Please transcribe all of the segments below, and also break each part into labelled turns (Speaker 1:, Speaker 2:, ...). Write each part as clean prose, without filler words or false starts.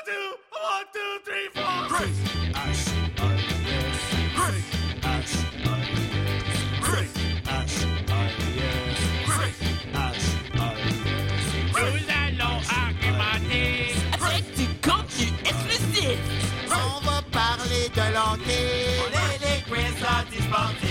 Speaker 1: One, two, three, four. Chris Nous allons argumenter
Speaker 2: avec du contenu exclusif.
Speaker 3: On va parler de l'hockey.
Speaker 1: On est les quiz antisportifs.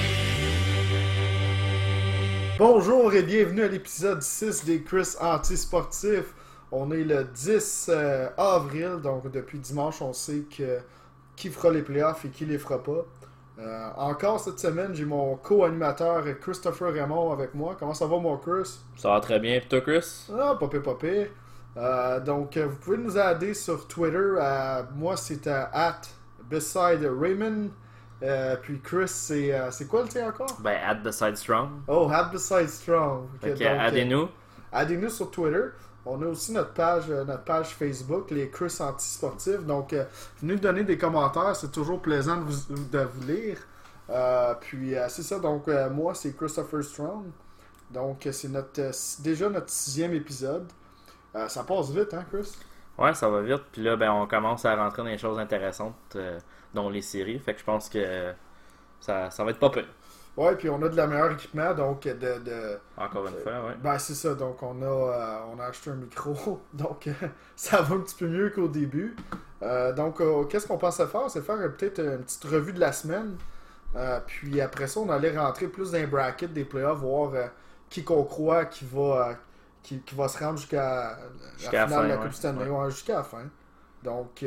Speaker 4: Bonjour et bienvenue à l'épisode 6 des Quiz antisportifs. On est le 10 avril, donc depuis dimanche, on sait qui fera les playoffs et qui les fera pas. Encore cette semaine, j'ai mon co-animateur Christopher Raymond avec moi. Comment ça va, mon Chris?
Speaker 5: Ça va très bien, pis toi, Chris?
Speaker 4: Ah, pas pire. Donc, vous pouvez nous aider sur Twitter. Moi, c'est à @BesideRaymond. Puis Chris, c'est quoi le tien encore?
Speaker 5: Ben, @BesideStrong.
Speaker 4: Oh, @BesideStrong.
Speaker 5: Fait
Speaker 4: Ok,
Speaker 5: que,
Speaker 4: donc,
Speaker 5: aidez-nous.
Speaker 4: aidez-nous sur Twitter. On a aussi notre page Facebook, les Chris antisportifs. Donc, venez nous donner des commentaires. C'est toujours plaisant de vous lire. Puis, c'est ça. Donc, moi, c'est Christopher Strong. Donc, c'est déjà notre 6e épisode. Ça passe vite, hein, Chris?
Speaker 5: Ouais, ça va vite. Puis là, ben, on commence à rentrer dans les choses intéressantes, dont les séries. Fait que je pense que ça va être pas peu.
Speaker 4: Ouais, puis on a de la meilleure équipement, donc
Speaker 5: Encore une fois, ouais.
Speaker 4: Ben, c'est ça. Donc, on a acheté un micro. Donc, ça va un petit peu mieux qu'au début. Donc, qu'est-ce qu'on pensait faire? C'est faire peut-être une petite revue de la semaine. Puis après ça, on allait rentrer plus dans les brackets des playoffs, voir qui qu'on croit qui va se rendre jusqu'à la finale de la Coupe Stanley. Ouais, jusqu'à la fin. Donc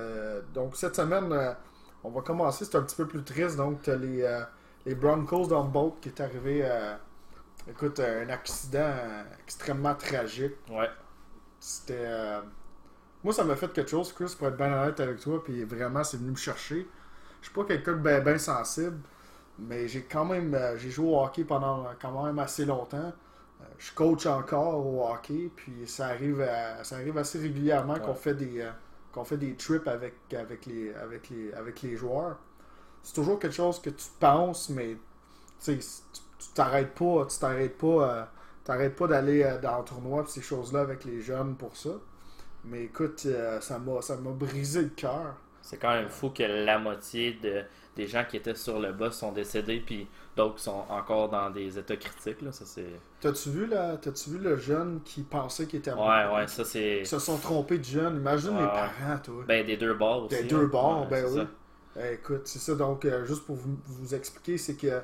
Speaker 4: cette semaine, on va commencer. C'est un petit peu plus triste. Donc, tu as les Broncos d'Humboldt qui est arrivé. Écoute, un accident extrêmement tragique.
Speaker 5: Ouais.
Speaker 4: C'était. Moi, ça m'a fait quelque chose, Chris, pour être bien honnête avec toi. Puis vraiment, c'est venu me chercher. Je suis pas quelqu'un de bien sensible. Mais j'ai quand même. J'ai joué au hockey pendant quand même assez longtemps. Je coach encore au hockey. Puis ça arrive assez régulièrement qu'on fait des trips avec les joueurs. C'est toujours quelque chose que tu penses, mais tu t'arrêtes pas d'aller dans le tournoi et ces choses-là avec les jeunes pour ça. Mais écoute, ça m'a brisé le cœur.
Speaker 5: C'est quand même fou que la moitié des gens qui étaient sur le bus sont décédés, puis d'autres sont encore dans des états critiques. Là. Ça, c'est...
Speaker 4: T'as-tu vu le jeune qui pensait qu'il était mort?
Speaker 5: Ouais, ça c'est...
Speaker 4: Ils se sont trompés de jeune. Imagine les parents, toi.
Speaker 5: Ben, des deux bords aussi.
Speaker 4: Des deux bords,
Speaker 5: ouais,
Speaker 4: ben
Speaker 5: c'est
Speaker 4: oui.
Speaker 5: ça.
Speaker 4: Écoute, c'est ça. Donc, juste pour vous expliquer, c'est que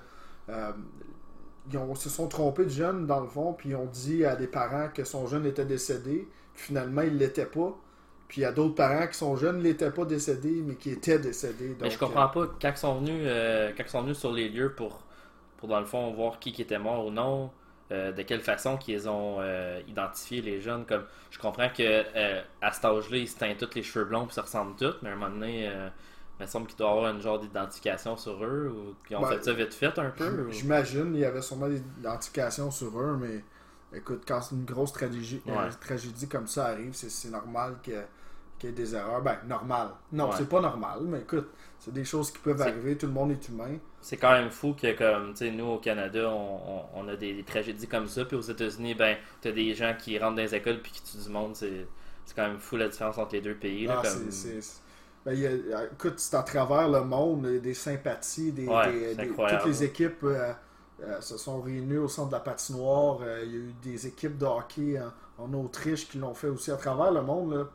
Speaker 4: ils se sont trompés de jeune, dans le fond, puis ils ont dit à des parents que son jeune était décédé. Puis finalement, il l'était pas. Puis il y a d'autres parents qui sont jeunes, n'étaient pas décédés, mais qui étaient décédés. Donc,
Speaker 5: mais je comprends pas, quand ils sont venus sur les lieux pour dans le fond, voir qui était mort ou non, de quelle façon qu'ils ont identifié les jeunes. Comme je comprends que à cet âge-là, ils se teignent tous les cheveux blonds et ça ressemble tous, mais à un moment donné, il me semble qu'il doit y avoir une genre d'identification sur eux, ou qu'ils ont fait ça vite fait un peu.
Speaker 4: J'imagine, il y avait sûrement des identifications sur eux, mais écoute, quand une grosse tragédie comme ça arrive, c'est normal qu'il y ait des erreurs. Ben, normal. Non, c'est pas normal, mais écoute, c'est des choses qui peuvent arriver, tout le monde est humain.
Speaker 5: C'est quand même fou que, comme, tu sais, nous, au Canada, on a des tragédies comme ça, puis aux États-Unis, ben, t'as des gens qui rentrent dans les écoles puis qui tuent du monde, c'est quand même fou la différence entre les deux pays. Là, comme...
Speaker 4: Ben, écoute, c'est à travers le monde, des sympathies, toutes les équipes se sont réunies au centre de la patinoire. Il y a eu des équipes de hockey en Autriche qui l'ont fait aussi à travers le monde là,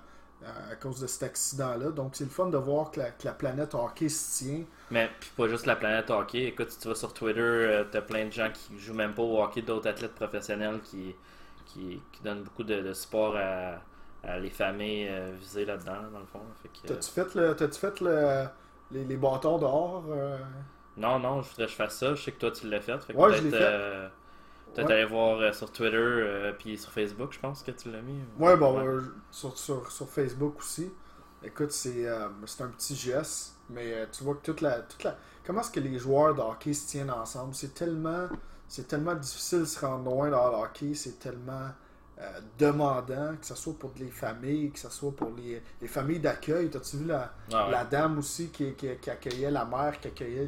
Speaker 4: à cause de cet accident-là. Donc, c'est le fun de voir que la planète hockey se tient.
Speaker 5: Mais puis pas juste la planète hockey. Écoute, si tu vas sur Twitter, t'as plein de gens qui jouent même pas au hockey, d'autres athlètes professionnels qui donnent beaucoup de support à les familles visées là-dedans, dans le fond.
Speaker 4: T'as-tu fait les bâtons dehors?
Speaker 5: Non, je voudrais que je fasse ça. Je sais que toi, tu l'as fait. Fait que
Speaker 4: ouais, je l'ai fait.
Speaker 5: Peut-être aller voir sur Twitter puis sur Facebook, je pense que tu l'as mis.
Speaker 4: Ouais, bon, sur Facebook aussi. Écoute, c'est un petit geste, mais tu vois que toute la... Comment est-ce que les joueurs de hockey se tiennent ensemble? C'est tellement difficile de se rendre loin dans le hockey, c'est tellement demandant, que ce soit pour les familles, que ce soit pour les familles d'accueil. T'as-tu vu la dame aussi qui accueillait la mère, qui accueillait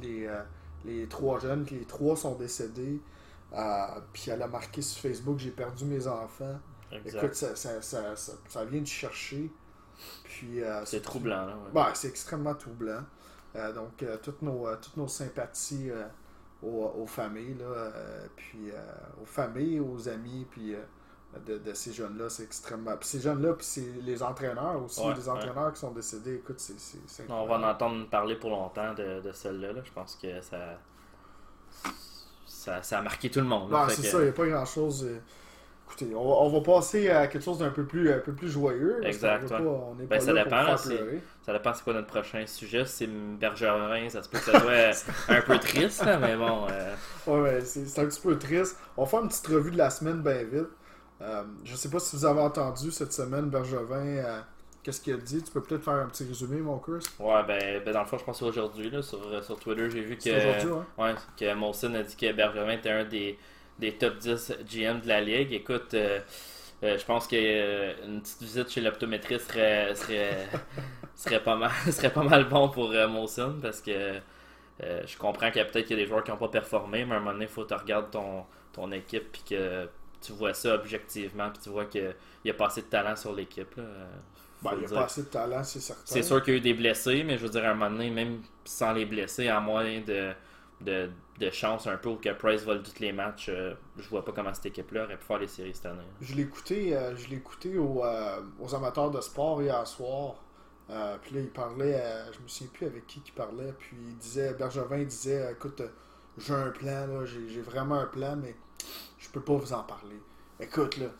Speaker 4: les trois jeunes, les trois sont décédés. Puis elle a marqué sur Facebook, j'ai perdu mes enfants.
Speaker 5: Exact.
Speaker 4: Écoute, ça vient de chercher. Puis,
Speaker 5: C'est troublant, là. Ouais.
Speaker 4: Ben, c'est extrêmement troublant. Donc, toutes nos sympathies aux familles, là, puis aux familles, aux amis, puis de ces jeunes-là, c'est extrêmement... Puis ces jeunes-là, puis c'est les entraîneurs aussi,
Speaker 5: Ouais,
Speaker 4: les entraîneurs qui sont décédés, écoute, c'est
Speaker 5: On va en entendre parler pour longtemps de celle-là. Là. Je pense que ça a marqué tout le monde. Là.
Speaker 4: Non, c'est ça, il n'y a pas grand-chose... Écoutez, on va passer à quelque chose d'un peu plus joyeux.
Speaker 5: Exact,
Speaker 4: parce qu'on veut
Speaker 5: ouais.
Speaker 4: pas, on n'est
Speaker 5: Ben,
Speaker 4: pas
Speaker 5: ça
Speaker 4: là
Speaker 5: dépend,
Speaker 4: pour
Speaker 5: là,
Speaker 4: faire pleurer.
Speaker 5: Ça dépend c'est quoi notre prochain sujet. Si c'est Bergerin, ça se peut que ça soit un peu triste, là, mais bon...
Speaker 4: Ouais, c'est un petit peu triste. On va faire une petite revue de la semaine bien vite. Je sais pas si vous avez entendu cette semaine Bergevin, qu'est-ce qu'il a dit. Tu peux peut-être faire un petit résumé, mon Chris?
Speaker 5: Ouais, ben dans le fond, je pense qu'aujourd'hui, là, sur Twitter, j'ai vu
Speaker 4: C'est aujourd'hui, hein?
Speaker 5: ouais, que Molson a dit que Bergevin était un des top 10 GM de la Ligue. Écoute, je pense qu'une petite visite chez l'optométriste serait pas mal bon pour Molson parce que je comprends qu'il y a peut-être qu'il y a des joueurs qui n'ont pas performé, mais à un moment donné, il faut que tu regardes ton équipe puis que tu vois ça objectivement puis tu vois qu'il y a pas assez de talent sur l'équipe. Là.
Speaker 4: Il n'y a pas assez de talent, c'est certain.
Speaker 5: C'est sûr qu'il y a eu des blessés, mais je veux dire, à un moment donné, même sans les blessés, à moins de chance un peu ou que Price vole tous les matchs, je vois pas comment cette équipe-là aurait pu faire les séries cette année.
Speaker 4: Je l'ai écouté aux amateurs de sport hier soir. Puis là, il parlait, je me souviens plus avec qui il parlait, puis Bergevin disait, écoute, j'ai un plan, là, j'ai vraiment un plan, mais je peux pas vous en parler. Écoute, là,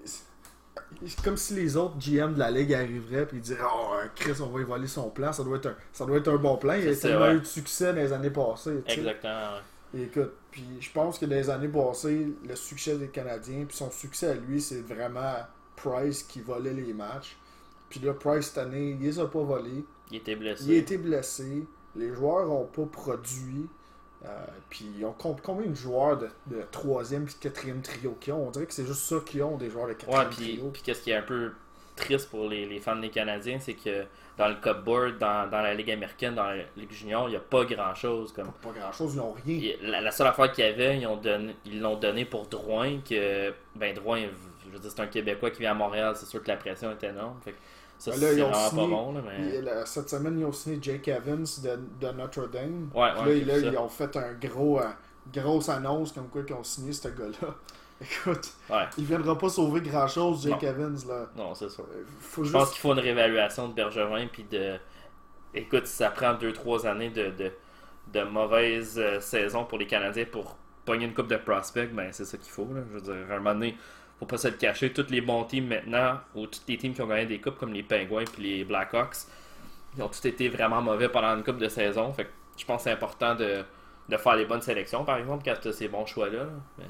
Speaker 4: c'est comme si les autres GM de la Ligue arriveraient et disaient, oh, Chris, on va y voler son plan, ça doit être un bon plan, il a tellement eu de succès dans les années passées. T'sais.
Speaker 5: Exactement, ouais.
Speaker 4: Et écoute, puis je pense que dans les années passées, le succès des Canadiens, puis son succès à lui, c'est vraiment Price qui volait les matchs. Puis là, Price, cette année, il les a pas volés.
Speaker 5: Il était blessé.
Speaker 4: Il a été blessé. Les joueurs n'ont pas produit. Puis ils ont combien de joueurs de 3e et 4e trio qu'ils ont? On dirait que c'est juste ça qu'ils ont, des joueurs de 4e trio.
Speaker 5: Puis qu'est-ce qui est un peu triste pour les fans des Canadiens, c'est que dans le cupboard, dans la Ligue américaine, dans la Ligue junior, il n'y a pas grand-chose. Pas
Speaker 4: grand-chose, ils n'ont rien.
Speaker 5: La seule affaire qu'il y avait, ils l'ont donné pour Drouin, que Drouin, je veux dire, c'est un Québécois qui vient à Montréal, c'est sûr que la pression est énorme. Fait que ça, c'est vraiment pas bon. Là, mais...
Speaker 4: Cette semaine, ils ont signé Jake Evans de Notre Dame.
Speaker 5: Ouais,
Speaker 4: là, ils ont fait un grosse annonce comme quoi qu'ils ont signé ce gars-là. Écoute, il viendra pas sauver grand-chose, Jake Evans. Là.
Speaker 5: Non, c'est sûr. Je pense qu'il faut une réévaluation de Bergevin. Puis écoute, si ça prend 2-3 années de mauvaise saison pour les Canadiens pour pogner une coupe de prospect, ben c'est ça qu'il faut. Là. Je veux dire, à un moment donné, faut pas se le cacher. Tous les bons teams maintenant, ou tous les teams qui ont gagné des coupes comme les Penguins et les Blackhawks, ils ont tous été vraiment mauvais pendant une coupe de saison. Fait que je pense que c'est important de faire les bonnes sélections, par exemple, quand tu as ces bons choix-là.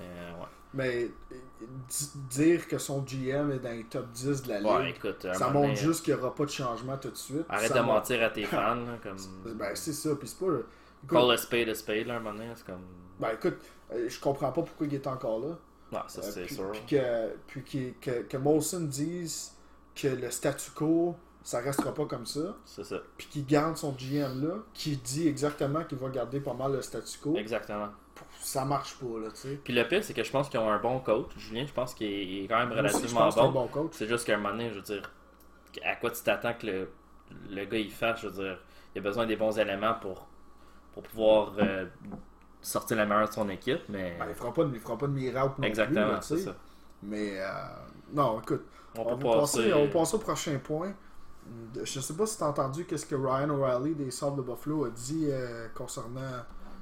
Speaker 4: Mais dire que son GM est dans les top 10 de la Ligue,
Speaker 5: écoute,
Speaker 4: ça montre juste qu'il n'y aura pas de changement tout de suite.
Speaker 5: Arrête de mentir à tes fans. Là, comme...
Speaker 4: Ben, c'est ça. Puis c'est pas...
Speaker 5: Call a spade, là, un moment donné. C'est comme...
Speaker 4: Ben, écoute, je comprends pas pourquoi il est encore là.
Speaker 5: Non, ça, c'est sûr.
Speaker 4: Puis que Molson dise que le statu quo, ça restera pas comme ça.
Speaker 5: C'est ça.
Speaker 4: Puis qu'il garde son GM là, qui dit exactement qu'il va garder pas mal le statu quo.
Speaker 5: Exactement.
Speaker 4: Ça marche pas, là, tu sais.
Speaker 5: Puis le pire, c'est que je pense qu'ils ont un bon coach. Julien, je pense qu'il est quand même relativement
Speaker 4: bon.
Speaker 5: C'est juste qu'à un moment donné, je veux dire, à quoi tu t'attends que le gars il fasse, je veux dire, il a besoin des bons éléments pour pouvoir sortir la meilleure de son équipe, mais...
Speaker 4: Ben, il fera pas de miracle non
Speaker 5: exactement,
Speaker 4: plus, là,
Speaker 5: c'est ça.
Speaker 4: Mais, non, écoute, on va passer au prochain point. Je sais pas si tu as entendu qu'est-ce que Ryan O'Reilly des Sabres de Buffalo a dit concernant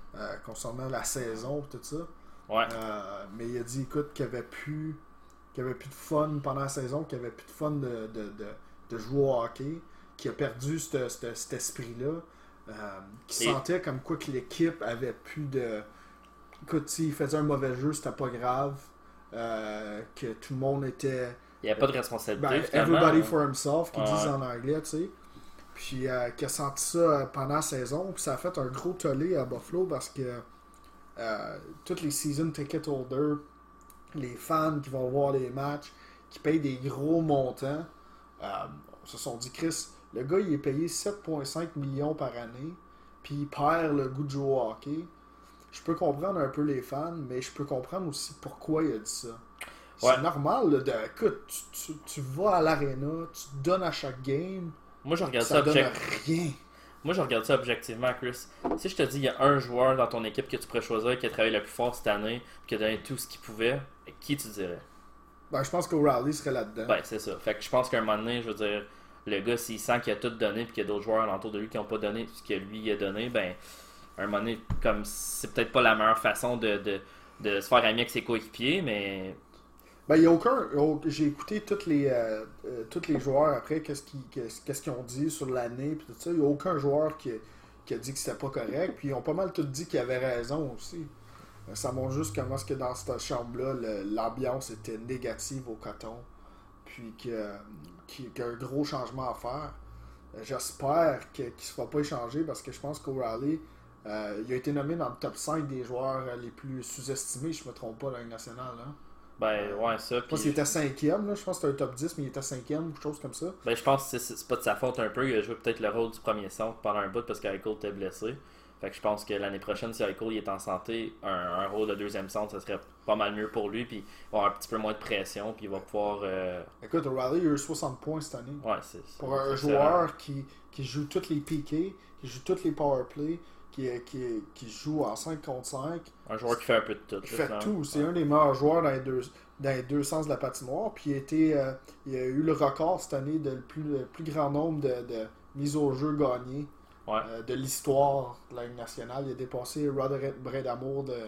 Speaker 4: la saison et tout ça.
Speaker 5: Ouais.
Speaker 4: Mais il a dit, écoute, qu'il n'y avait plus de fun pendant la saison, qu'il n'y avait plus de fun de jouer au hockey, qu'il a perdu cet esprit-là, qu'il sentait comme quoi que l'équipe avait plus de... Écoute, s'il faisait un mauvais jeu, c'était pas grave, que tout le monde était...
Speaker 5: Il n'y avait pas de responsabilité,
Speaker 4: everybody for himself, qu'ils disent en anglais, tu sais. Puis qui a senti ça pendant la saison. Puis ça a fait un gros tollé à Buffalo parce que tous les season ticket holders, les fans qui vont voir les matchs, qui payent des gros montants, se sont dit, Chris, le gars il est payé 7,5 millions par année, puis il perd le goût de jouer au hockey. Je peux comprendre un peu les fans, mais je peux comprendre aussi pourquoi il a dit ça. C'est normal, là, écoute, tu vas à l'aréna, tu te donnes à chaque game,
Speaker 5: Moi, je regarde
Speaker 4: ça donne rien.
Speaker 5: Moi, je regarde ça objectivement, Chris. Si je te dis il y a un joueur dans ton équipe que tu pourrais choisir qui a travaillé le plus fort cette année, qui a donné tout ce qu'il pouvait, qui tu dirais?
Speaker 4: Ben, je pense qu'O'Reilly serait là-dedans.
Speaker 5: Ben, c'est ça. Fait que je pense qu'à un moment donné, je veux dire, le gars, s'il sent qu'il a tout donné puis qu'il y a d'autres joueurs alentour de lui qui n'ont pas donné ce que lui a donné, ben, à un moment donné, comme c'est peut-être pas la meilleure façon de se faire ami avec ses coéquipiers, mais.
Speaker 4: Ben, il y a aucun. J'ai écouté tous les joueurs après, qu'est-ce qu'ils ont dit sur l'année, puis tout ça. Il n'y a aucun joueur qui a dit que c'était pas correct, puis ils ont pas mal tout dit qu'ils avaient raison aussi. Ça montre juste comment est-ce que dans cette chambre-là, l'ambiance était négative au coton, puis qu'il y a un gros changement à faire. J'espère qu'il ne se fera pas échanger parce que je pense qu'O'Reilly, il a été nommé dans le top 5 des joueurs les plus sous-estimés, je ne me trompe pas, dans la Ligue nationale. Hein?
Speaker 5: Ben, ouais, ça.
Speaker 4: Je pense qu'il était 5e, je pense que c'était un top 10, mais il était 5e ou quelque chose comme ça.
Speaker 5: Ben, je pense que c'est pas de sa faute un peu. Il a joué peut-être le rôle du premier centre pendant un bout parce qu'Eichel était blessé. Fait que je pense que l'année prochaine, si Eichel est en santé, un rôle de deuxième centre, ça serait pas mal mieux pour lui. Puis il va avoir un petit peu moins de pression. Puis il va pouvoir.
Speaker 4: Écoute, O'Reilly il a eu 60 points cette année.
Speaker 5: Ouais,
Speaker 4: pour un joueur qui joue tous les PK, qui joue tous les powerplays, qui joue en 5 contre 5.
Speaker 5: Un joueur qui fait un peu de tout.
Speaker 4: Il fait tout. C'est un des meilleurs joueurs dans les deux sens de la patinoire. Puis il a eu le record cette année de le plus grand nombre de mises au jeu gagnées.
Speaker 5: Ouais.
Speaker 4: De l'histoire de la Ligue nationale. Il a dépassé Roderick Brindamour de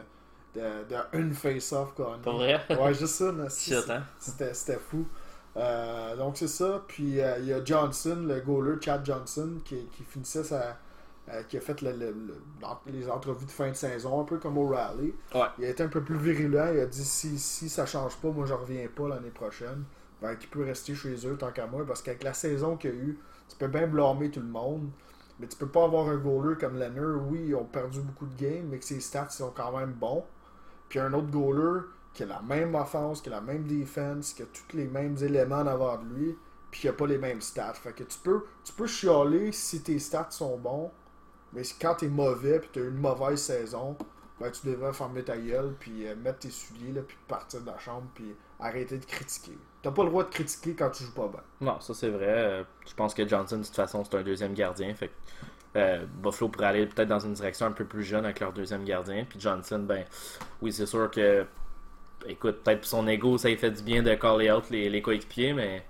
Speaker 4: une face-off gagnée.
Speaker 5: Pour vrai?
Speaker 4: Ouais, juste ça. C'était fou. Donc c'est ça. Puis il y a Johnson, le goaler, Chad Johnson, qui finissait qui a fait les entrevues de fin de saison, un peu comme O'Reilly.
Speaker 5: Ouais.
Speaker 4: Il a été un peu plus virulent. Il a dit si ça change pas, moi je reviens pas l'année prochaine. Ben, qu'il peut rester chez eux tant qu'à moi. Parce qu'avec la saison qu'il y a eu, tu peux bien blâmer tout le monde. Mais tu peux pas avoir un goaler comme Leonard. Oui, ils ont perdu beaucoup de games, mais que ses stats sont quand même bons. Puis un autre goaler qui a la même offense, qui a la même défense, qui a tous les mêmes éléments en avant de lui, puis qui a pas les mêmes stats. Fait que tu peux chialer si tes stats sont bons, mais quand t'es mauvais puis t'as eu une mauvaise saison, ben tu devrais fermer ta gueule, puis mettre tes souliers, là, puis partir de la chambre, puis arrêter de critiquer. T'as pas le droit de critiquer quand tu joues pas bien.
Speaker 5: Non, ça c'est vrai. Je pense que Johnson, de toute façon, c'est un deuxième gardien. Fait que Buffalo pourrait aller peut-être dans une direction un peu plus jeune avec leur deuxième gardien. Puis Johnson, ben oui, c'est sûr que, écoute, peut-être pour son ego, ça lui fait du bien de caller out les coéquipiers, mais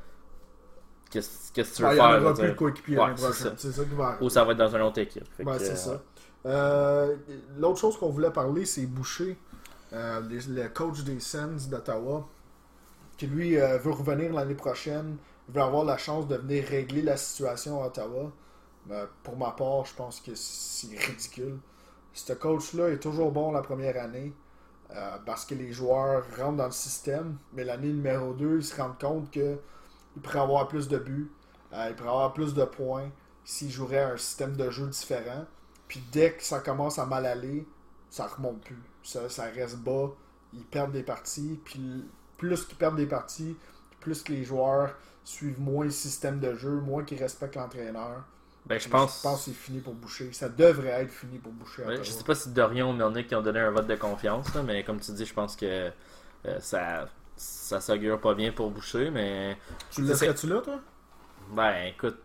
Speaker 5: qu'est-ce que tu veux faire?
Speaker 4: Il n'y en aura plus de coéquipiers l'année prochaine. C'est ça qui va arriver.
Speaker 5: Ou ça va être dans une autre équipe.
Speaker 4: C'est ça. L'autre chose qu'on voulait parler, c'est Boucher, le coach des Sens d'Ottawa, qui lui veut revenir l'année prochaine, veut avoir la chance de venir régler la situation à Ottawa. Pour ma part, je pense que c'est ridicule. Ce coach-là est toujours bon la première année parce que les joueurs rentrent dans le système, mais l'année numéro 2, ils se rendent compte qu'il pourrait avoir plus de buts, il pourrait avoir plus de points s'il jouerait un système de jeu différent. Puis dès que ça commence à mal aller, ça remonte plus. Ça reste bas, ils perdent des parties, puis plus qu'ils perdent des parties, plus que les joueurs suivent moins le système de jeu, moins qu'ils respectent l'entraîneur.
Speaker 5: Ben, je pense
Speaker 4: que c'est fini pour Boucher. Ça devrait être fini pour Boucher.
Speaker 5: Ouais, je sais pas si Dorion ou Melnick ont donné un vote de confiance, là, mais comme tu dis, je pense que ça s'augure pas bien pour Boucher. Mais
Speaker 4: tu le laisserais-tu là, toi?
Speaker 5: Ben, écoute,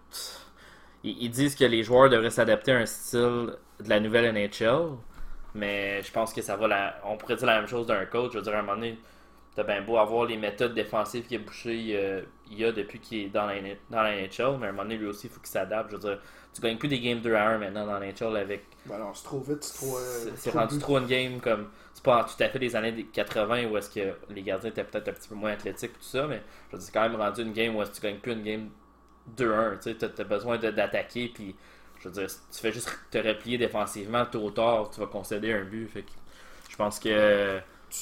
Speaker 5: ils disent que les joueurs devraient s'adapter à un style de la nouvelle NHL, mais je pense que ça va on pourrait dire la même chose d'un coach. Je veux dire, à un moment donné, t'as bien beau avoir les méthodes défensives que Boucher il a depuis qu'il est dans la NHL, mais à un moment donné, lui aussi, il faut qu'il s'adapte. Je veux dire, tu gagnes plus des games 2-1 maintenant dans la NHL avec...
Speaker 4: Ben non, c'est trop vite,
Speaker 5: c'est rendu trop une game comme... C'est pas tout à fait des années 80 où est-ce que les gardiens étaient peut-être un petit peu moins athlétiques tout ça, mais je veux dire, c'est quand même rendu une game où est-ce que tu gagnes plus une game 2-1. Tu sais, t'as besoin d'attaquer, puis je veux dire, si tu fais juste te replier défensivement, tôt ou tard, tu vas concéder un but. Fait que je pense que...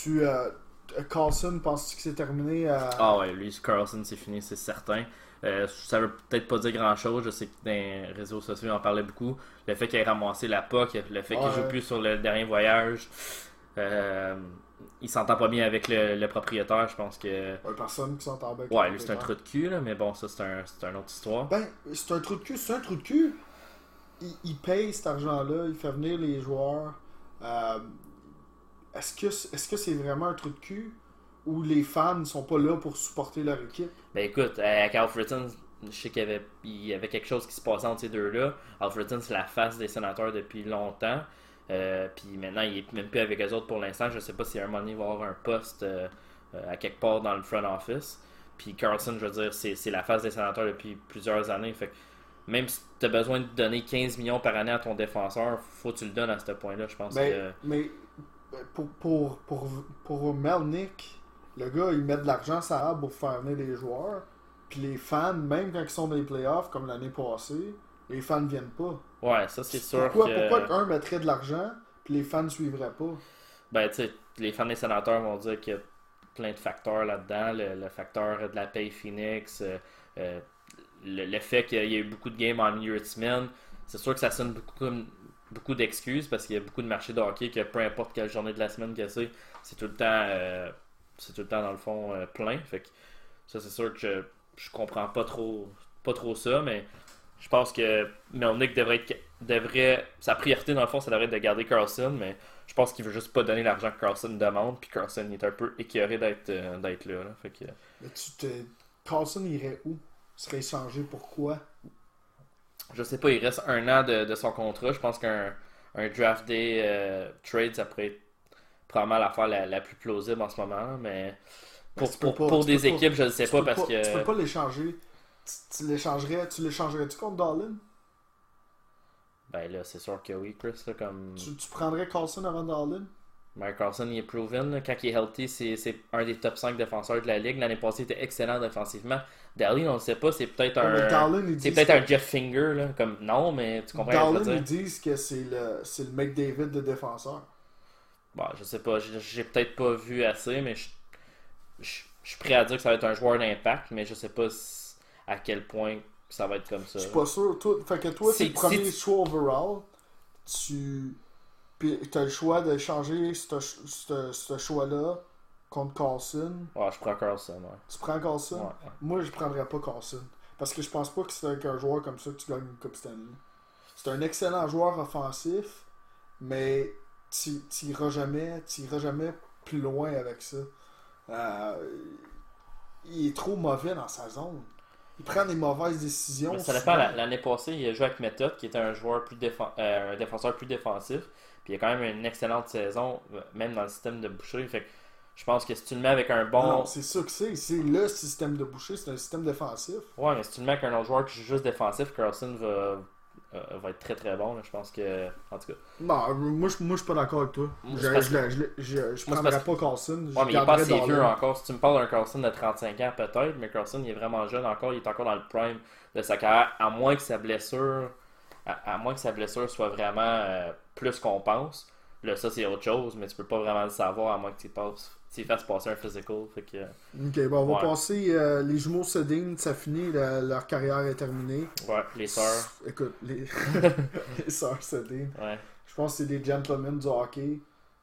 Speaker 4: Carlson, penses-tu que c'est terminé
Speaker 5: Ah ouais, lui, Carlson, c'est fini, c'est certain. Ça veut peut-être pas dire grand-chose. Je sais que dans les réseaux sociaux, on en parlait beaucoup. Le fait qu'il ait ramassé la puck, le fait qu'il joue plus sur le dernier voyage, il s'entend pas bien avec le propriétaire. Je pense que...
Speaker 4: personne qui s'entend bien avec
Speaker 5: ouais, lui, c'est un trou de cul, là, mais bon, ça, c'est une autre histoire.
Speaker 4: Ben, c'est un trou de cul. Il paye cet argent-là, il fait venir les joueurs. Est-ce que c'est vraiment un trou de cul où les fans ne sont pas là pour supporter leur équipe.
Speaker 5: Ben écoute, avec Alfredson, je sais qu'il y avait quelque chose qui se passait entre ces deux-là. Alfredson, c'est la face des sénateurs depuis longtemps. Puis maintenant, il est même plus avec eux autres pour l'instant. Je sais pas si à un moment donné, il va avoir un poste à quelque part dans le front office. Puis Carlson, je veux dire, c'est la face des sénateurs depuis plusieurs années. Fait que même si tu as besoin de donner 15 millions par année à ton défenseur, faut que tu le donnes à ce point-là, je pense que...
Speaker 4: Mais pour Melnick, le gars, il met de l'argent sur la table pour faire venir des joueurs. Puis les fans, même quand ils sont dans les playoffs, comme l'année passée, les fans ne viennent pas.
Speaker 5: Ouais, ça c'est sûr
Speaker 4: Pourquoi un mettrait de l'argent, puis les fans ne suivraient pas?
Speaker 5: Ben, tu sais, les fans des sénateurs vont dire qu'il y a plein de facteurs là-dedans. Le facteur de la paye Phoenix, le fait qu'il y a eu beaucoup de games en milieu de semaine. C'est sûr que ça sonne beaucoup d'excuses parce qu'il y a beaucoup de marchés de hockey que peu importe quelle journée de la semaine que c'est tout le temps dans le fond plein. Fait que ça, c'est sûr que je comprends pas trop ça, mais je pense que Melnick devrait sa priorité dans le fond, ça devrait être de garder Carlson, mais je pense qu'il veut juste pas donner l'argent que Carlson demande, puis Carlson il est un peu écœuré d'être là. Fait que...
Speaker 4: Mais Carlson irait où? Il serait échangé pour quoi?
Speaker 5: Je sais pas, il reste 1 an de son contrat. Je pense qu'un draft day trade, ça pourrait être probablement l'affaire la plus plausible en ce moment, mais pour des équipes, je ne sais pas parce que...
Speaker 4: Tu peux pas l'échanger. Tu l'échangerais-tu contre Dahlin?
Speaker 5: Ben là, c'est sûr que oui, Chris. Là, comme...
Speaker 4: Tu prendrais Carlson avant Dahlin?
Speaker 5: Mike Carlson, il est proven. Là. Quand il est healthy, c'est un des top 5 défenseurs de la ligue. L'année passée, il était excellent défensivement. Dahlin, on ne sait pas, c'est peut-être un Jeff Finger. Là. Comme, non, mais tu comprends ce que je veux
Speaker 4: dire.
Speaker 5: Dahlin,
Speaker 4: ils disent que c'est le McDavid de défenseur.
Speaker 5: Bon, je sais pas, j'ai peut-être pas vu assez, mais je suis prêt à dire que ça va être un joueur d'impact, mais je sais pas à quel point ça va être comme ça.
Speaker 4: Je suis pas sûr. Fait que toi, c'est le premier choix overall. Puis t'as le choix de changer ce choix-là contre Carlson.
Speaker 5: Ouais, je prends Carlson, ouais.
Speaker 4: Tu prends Carlson?
Speaker 5: Ouais.
Speaker 4: Moi, je prendrais pas Carlson. Parce que je pense pas que c'est avec un joueur comme ça que tu gagnes une Coupe Stanley. C'est un excellent joueur offensif, mais tu iras jamais plus loin avec ça. Il est trop mauvais dans sa zone. Il prend des mauvaises décisions.
Speaker 5: Mais ça dépend. L'année passée, il a joué avec Method, qui était un joueur un défenseur plus défensif. Puis il a quand même une excellente saison, même dans le système de Boucher. Fait que je pense que si tu le mets avec un bon...
Speaker 4: Non, c'est ça que c'est. C'est le système de Boucher, c'est un système défensif.
Speaker 5: Ouais, mais si tu le mets avec un autre joueur qui joue juste défensif, Carlson va être très très bon. Là. Je pense que... En tout cas...
Speaker 4: Non, moi je suis pas d'accord avec toi. Je prendrais pas Carlson.
Speaker 5: Ouais, mais il est pas assez vieux encore. Si tu me parles d'un Carlson de 35 ans, peut-être, mais Carlson, il est vraiment jeune encore. Il est encore dans le prime de sa carrière, à moins que sa blessure soit vraiment plus qu'on pense. Là, ça, c'est autre chose, mais tu peux pas vraiment le savoir à moins que tu fasses passer un physical. Fait que,
Speaker 4: ok, bon, on va passer. Les jumeaux Sedin, ça finit, leur carrière est terminée.
Speaker 5: Ouais, les sœurs.
Speaker 4: Écoute, les sœurs Sedin.
Speaker 5: Ouais.
Speaker 4: Je pense que c'est des gentlemen du hockey.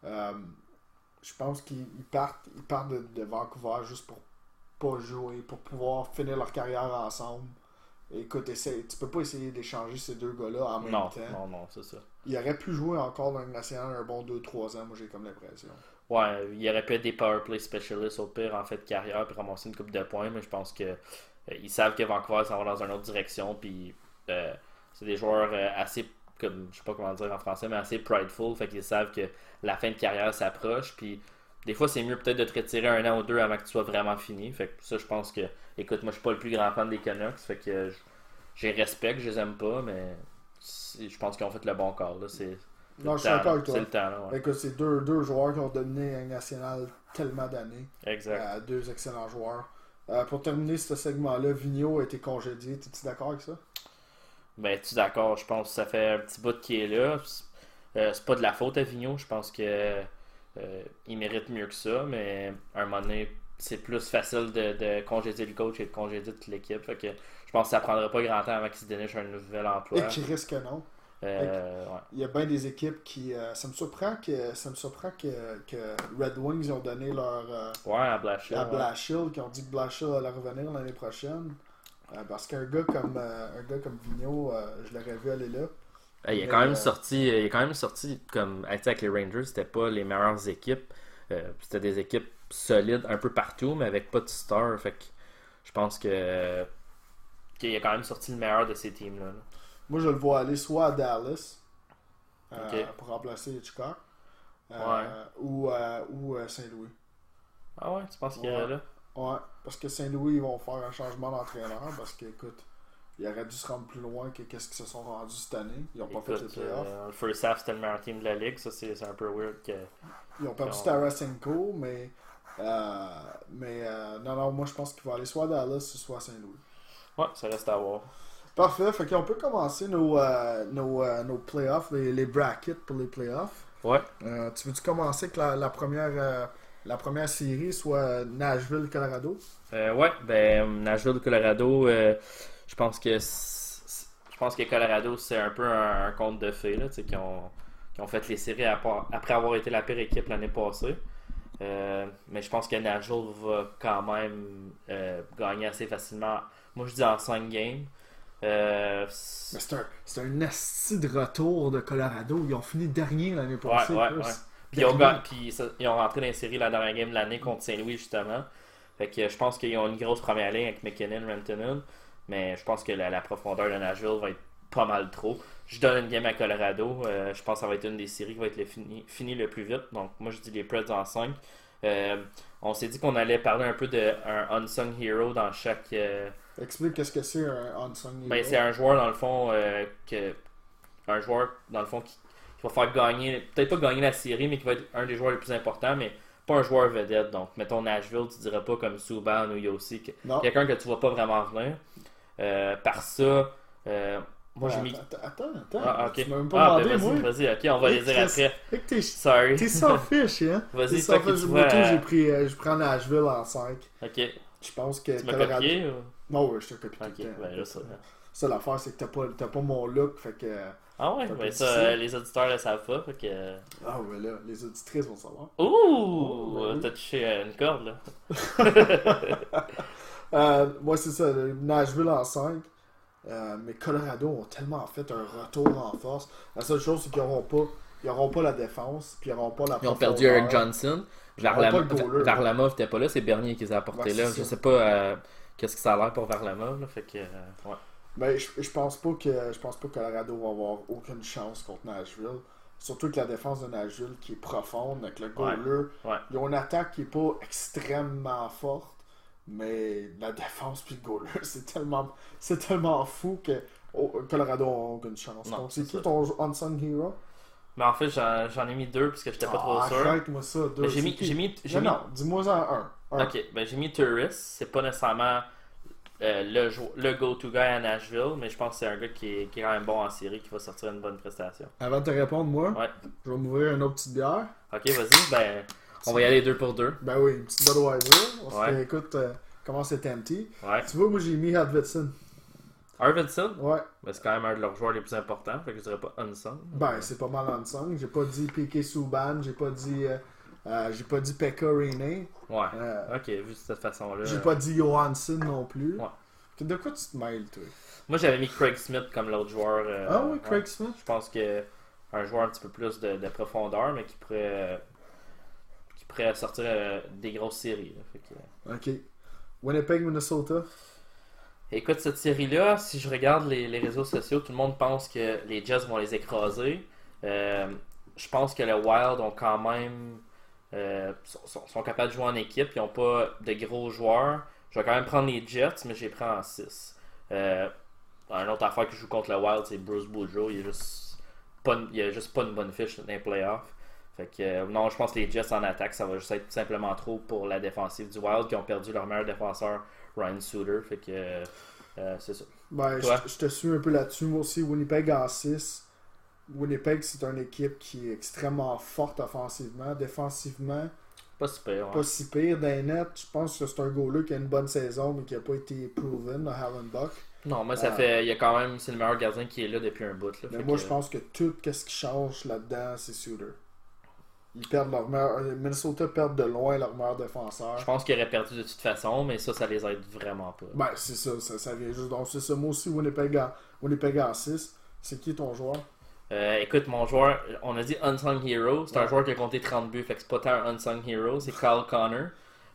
Speaker 4: Je pense qu'ils partent de Vancouver juste pour pas jouer, pour pouvoir finir leur carrière ensemble. Écoute, tu peux pas essayer d'échanger ces deux gars-là en même temps.
Speaker 5: Non, c'est ça.
Speaker 4: Il aurait pu jouer encore dans le national un bon 2-3 ans, moi j'ai comme l'impression.
Speaker 5: Ouais, il aurait pu être des powerplay specialists au pire en fait de carrière puis ramasser une coupe de points, mais je pense que ils savent que Vancouver s'en va dans une autre direction, puis c'est des joueurs assez, comme je sais pas comment dire en français, mais assez prideful, fait qu'ils savent que la fin de carrière s'approche, puis des fois c'est mieux peut-être de te retirer 1 an ou 2 avant que tu sois vraiment fini, fait que ça je pense que, écoute, moi je suis pas le plus grand fan des Canucks, fait que j'ai respect, je les aime pas, mais je pense qu'ils ont fait le bon call, là,
Speaker 4: non, je suis d'accord avec toi.
Speaker 5: C'est le temps, là, ouais.
Speaker 4: Écoute, c'est deux joueurs qui ont dominé la nationale tellement d'années.
Speaker 5: Exact.
Speaker 4: 2 excellents joueurs. Pour terminer ce segment-là, Vigneault a été congédié. Es-tu d'accord avec ça?
Speaker 5: Ben, tu es d'accord? Je pense que ça fait un petit bout qu'il est là. C'est pas de la faute à Vigneault. Je pense que il mérite mieux que ça, mais à un moment donné, c'est plus facile de congédier le coach et de congédier toute l'équipe. Fait que je pense que ça prendra pas grand temps avant qu'il se déniche un nouvel emploi.
Speaker 4: Et qui risque non.
Speaker 5: Ouais.
Speaker 4: Il y a bien des équipes qui. Ça me surprend que Red Wings ont donné leur.
Speaker 5: Ouais, à Blashill.
Speaker 4: À Blashill, qui ont dit que Blashill allait revenir l'année prochaine. Parce qu'un gars comme Vigneault, je l'aurais vu aller là.
Speaker 5: Il est quand même sorti comme avec les Rangers, c'était pas les meilleures équipes. C'était des équipes solide un peu partout, mais avec pas de star. Fait que je pense que qu'il a quand même sorti le meilleur de ces teams-là. Là.
Speaker 4: Moi, je le vois aller soit à Dallas
Speaker 5: Ok.
Speaker 4: pour remplacer Hitchcock
Speaker 5: Ouais.
Speaker 4: ou Saint-Louis.
Speaker 5: Ah ouais, tu penses qu'il
Speaker 4: Ouais.
Speaker 5: est là?
Speaker 4: Ouais, parce que Saint-Louis, ils vont faire un changement d'entraîneur parce qu'écoute, ils auraient dû se rendre plus loin que qu'est-ce qu'ils se sont rendus cette année. Ils n'ont pas fait les
Speaker 5: Écoute,
Speaker 4: playoffs.
Speaker 5: le first half, c'était le meilleur team de la ligue. Ça, c'est un peu weird que...
Speaker 4: Ils ont perdu
Speaker 5: ils ont-
Speaker 4: Tarasenko, mais non, moi je pense qu'il va aller soit à Dallas soit à Saint-Louis.
Speaker 5: Ouais, ça reste à voir.
Speaker 4: Parfait, fait qu'on peut commencer nos playoffs, les brackets pour les playoffs.
Speaker 5: Ouais.
Speaker 4: Tu veux-tu commencer avec la première série, soit Nashville, Colorado?
Speaker 5: Ouais, ben Nashville, Colorado, je pense que Colorado, c'est un peu un conte de fées, là, tu sais, qui ont fait les séries après avoir été la pire équipe l'année passée. Mais je pense que Nashville va quand même gagner assez facilement. Moi, je dis en 5 games.
Speaker 4: Mais c'est un asti de retour de Colorado. Ils ont fini dernier l'année passée.
Speaker 5: Ouais.
Speaker 4: plus.
Speaker 5: Puis ils ont rentré dans les séries la dernière game de l'année contre Saint-Louis, justement. Fait que je pense qu'ils ont une grosse première ligne avec McKinnon, Rantanen. Mais je pense que la profondeur de Nashville va être pas mal trop. Je donne une game à Colorado. Je pense que ça va être une des séries qui va être fini le plus vite. Donc moi, je dis les Preds en 5. On s'est dit qu'on allait parler un peu d'un unsung hero dans chaque...
Speaker 4: Explique qu'est-ce que c'est un unsung hero.
Speaker 5: Ben, c'est un joueur dans le fond qui va faire gagner, peut-être pas gagner la série, mais qui va être un des joueurs les plus importants, mais pas un joueur vedette. Donc, mettons Nashville, tu dirais pas comme Subban ou Yossi,
Speaker 4: Non.
Speaker 5: quelqu'un que tu vois pas vraiment venir. Par ça, moi j'ai mis.
Speaker 4: Attends.
Speaker 5: Ah, ok.
Speaker 4: Tu m'as même pas demandé,
Speaker 5: ben,
Speaker 4: moi.
Speaker 5: vas-y, ok, on va les dire après.
Speaker 4: Fait que t'es
Speaker 5: Sorry.
Speaker 4: selfish, hein?
Speaker 5: Vas-y,
Speaker 4: T'es
Speaker 5: toi qui
Speaker 4: selfish.
Speaker 5: tu
Speaker 4: Moi,
Speaker 5: vois.
Speaker 4: je prends Nashville en 5.
Speaker 5: Ok,
Speaker 4: Je pense que
Speaker 5: tu m'as
Speaker 4: Colorado...
Speaker 5: copié ou...
Speaker 4: Non, ouais, je te copie
Speaker 5: Ok,
Speaker 4: tout le temps.
Speaker 5: ben là, ça.
Speaker 4: Ça, l'affaire, c'est que t'as pas mon look, fait que...
Speaker 5: Ah ouais,
Speaker 4: C'est un peu
Speaker 5: ben ça,
Speaker 4: difficile.
Speaker 5: les auditeurs le savent pas, fait que.
Speaker 4: Ah ouais, là, les auditrices vont savoir.
Speaker 5: Ouh!
Speaker 4: ben oui.
Speaker 5: T'as touché une corde, là.
Speaker 4: Moi, c'est ça, Nashville en 5. Mais Colorado ont tellement fait un retour en force. La seule chose, c'est qu'ils n'auront pas la défense, puis ils n'auront pas la
Speaker 5: Ils ont
Speaker 4: profondeur.
Speaker 5: perdu Eric Johnson.
Speaker 4: Ils auront pas le goaler,
Speaker 5: Varlamov n'était pas là, c'est Bernier qui les a apportés
Speaker 4: Ouais,
Speaker 5: là.
Speaker 4: c'est
Speaker 5: Je
Speaker 4: ça.
Speaker 5: sais pas qu'est-ce que ça a l'air pour Varlamov, là, fait que ouais.
Speaker 4: Mais je pense pas que Colorado va avoir aucune chance contre Nashville. Surtout que la défense de Nashville qui est profonde, avec le goaler.
Speaker 5: Ouais.
Speaker 4: Ils ont une attaque qui est pas extrêmement forte. Mais la défense puis le goaler, c'est tellement fou que Colorado n'a aucune chance.
Speaker 5: Non,
Speaker 4: Donc c'est
Speaker 5: c'est
Speaker 4: qui
Speaker 5: ça.
Speaker 4: ton unsung hero?
Speaker 5: Mais en fait, j'en ai mis deux parce que j'étais pas trop sûr.
Speaker 4: Arrête-moi ça. deux,
Speaker 5: Mais j'ai
Speaker 4: c'est
Speaker 5: mis,
Speaker 4: qui?
Speaker 5: j'ai mis, j'ai mis-
Speaker 4: Non, dis-moi un.
Speaker 5: Ok, ben j'ai mis Turris. C'est pas nécessairement le go-to guy à Nashville, mais je pense que c'est un gars qui est quand même bon en série, qui va sortir une bonne prestation.
Speaker 4: Avant de te répondre, moi,
Speaker 5: Ouais.
Speaker 4: je vais m'ouvrir une autre petite bière.
Speaker 5: Ok, vas-y, ben on va y aller 2 pour 2.
Speaker 4: Ben oui, une petite Budweiser. On se
Speaker 5: Ouais.
Speaker 4: fait, écoute, comment c'est empty.
Speaker 5: Ouais.
Speaker 4: Tu vois, moi j'ai mis Arvidsson.
Speaker 5: Arvidsson,
Speaker 4: Ouais.
Speaker 5: ben, c'est quand même un de leurs joueurs les plus importants, fait que je dirais pas unsung.
Speaker 4: Ben, c'est pas mal unsung. J'ai pas dit Piqué Subban, j'ai pas dit Pekka Rinne.
Speaker 5: Ouais.
Speaker 4: Euh,
Speaker 5: Ok, vu de cette façon-là.
Speaker 4: J'ai pas dit Johansson non plus.
Speaker 5: Ouais.
Speaker 4: De quoi tu te mêles, toi?
Speaker 5: Moi, j'avais mis Craig Smith comme l'autre joueur.
Speaker 4: Ah oui, Craig
Speaker 5: ouais.
Speaker 4: Smith.
Speaker 5: Je pense que un joueur un petit peu plus de profondeur, mais qui pourrait sortir des grosses séries. Là. Fait que,
Speaker 4: Ok. Winnipeg, Minnesota.
Speaker 5: écoute, cette série-là, si je regarde les réseaux sociaux, tout le monde pense que les Jets vont les écraser. Je pense que le Wild ont quand même sont capables de jouer en équipe. Ils n'ont pas de gros joueurs. Je vais quand même prendre les Jets, mais je les prends en 6. Une autre affaire qui joue contre le Wild, c'est Bruce Boudreau. Il a juste pas une bonne fiche dans les playoffs. Fait que non, je pense que les Jets en attaque, ça va juste être simplement trop pour la défensive du Wild qui ont perdu leur meilleur défenseur, Ryan Suter. Fait que c'est ça.
Speaker 4: Ben,
Speaker 5: Toi?
Speaker 4: je te suis un peu là-dessus. Moi aussi, Winnipeg en 6. Winnipeg, c'est une équipe qui est extrêmement forte offensivement. Défensivement,
Speaker 5: Pas super. Ouais.
Speaker 4: pas si pire. Dans les nets, je pense que c'est un goaler qui a une bonne saison, mais qui n'a pas été proven, le Hallenbuck.
Speaker 5: Non, moi ça fait. Il y a quand même. C'est le meilleur gardien qui est là depuis un bout. Là,
Speaker 4: Mais
Speaker 5: fait
Speaker 4: moi,
Speaker 5: que-
Speaker 4: je pense que tout ce qui change là-dedans, c'est Suter. Ils perdent leur meilleur... Minnesota perd de loin leur meilleur défenseur.
Speaker 5: Je pense qu'ils auraient perdu de toute façon, mais ça les aide vraiment pas.
Speaker 4: Ben, c'est ça vient juste. Donc, c'est ça. Moi aussi, Winnipeg en 6. C'est qui ton joueur?
Speaker 5: Écoute, mon joueur, on a dit Unsung Hero. C'est un joueur qui a compté 30 buts, fait que c'est pas tant un Unsung Hero, c'est Kyle Connor.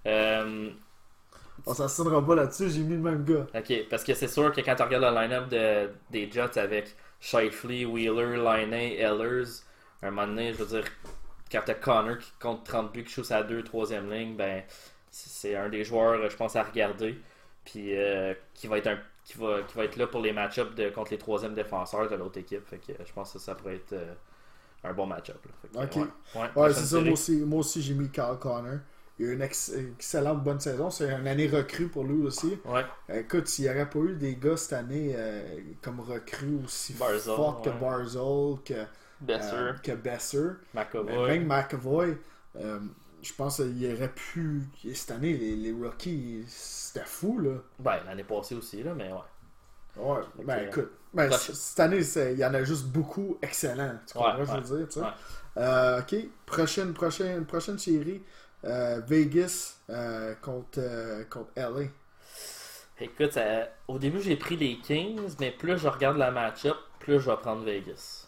Speaker 4: On s'assinera pas là-dessus, j'ai mis le même gars.
Speaker 5: Ok, parce que c'est sûr que quand tu regardes le line-up des Jets avec Shifley, Wheeler, Laine, Ehlers, à un moment donné, je veux dire, quand t'as Connor qui compte 30 buts, qui joue sa 2-3e ligne, ben c'est un des joueurs, je pense, à regarder. Puis qui va être là pour les match-ups contre les 3e défenseurs de l'autre équipe. Fait que je pense que ça pourrait être un bon match-up.
Speaker 4: Ok.
Speaker 5: Ouais,
Speaker 4: c'est ça, moi aussi j'ai mis Kyle Connor. Il a eu une excellente bonne saison. C'est une année recrue pour lui aussi.
Speaker 5: Ouais.
Speaker 4: Écoute, s'il n'y aurait pas eu des gars cette année comme recrues aussi
Speaker 5: Barzal,
Speaker 4: forts que Barzal, que Besser,
Speaker 5: McAvoy.
Speaker 4: même McAvoy, je pense qu'il aurait pu. Cette année, les rookies, c'était fou, là.
Speaker 5: Ben, l'année passée aussi, là, mais ouais.
Speaker 4: Ouais, ben
Speaker 5: Okay.
Speaker 4: écoute, cette année, il y en a juste beaucoup excellents. Tu comprends ce que je veux dire, tu sais?
Speaker 5: Ouais.
Speaker 4: Ok, prochaine série. Vegas contre LA.
Speaker 5: Écoute, au début j'ai pris les Kings, mais plus je regarde la match-up, plus je vais prendre Vegas.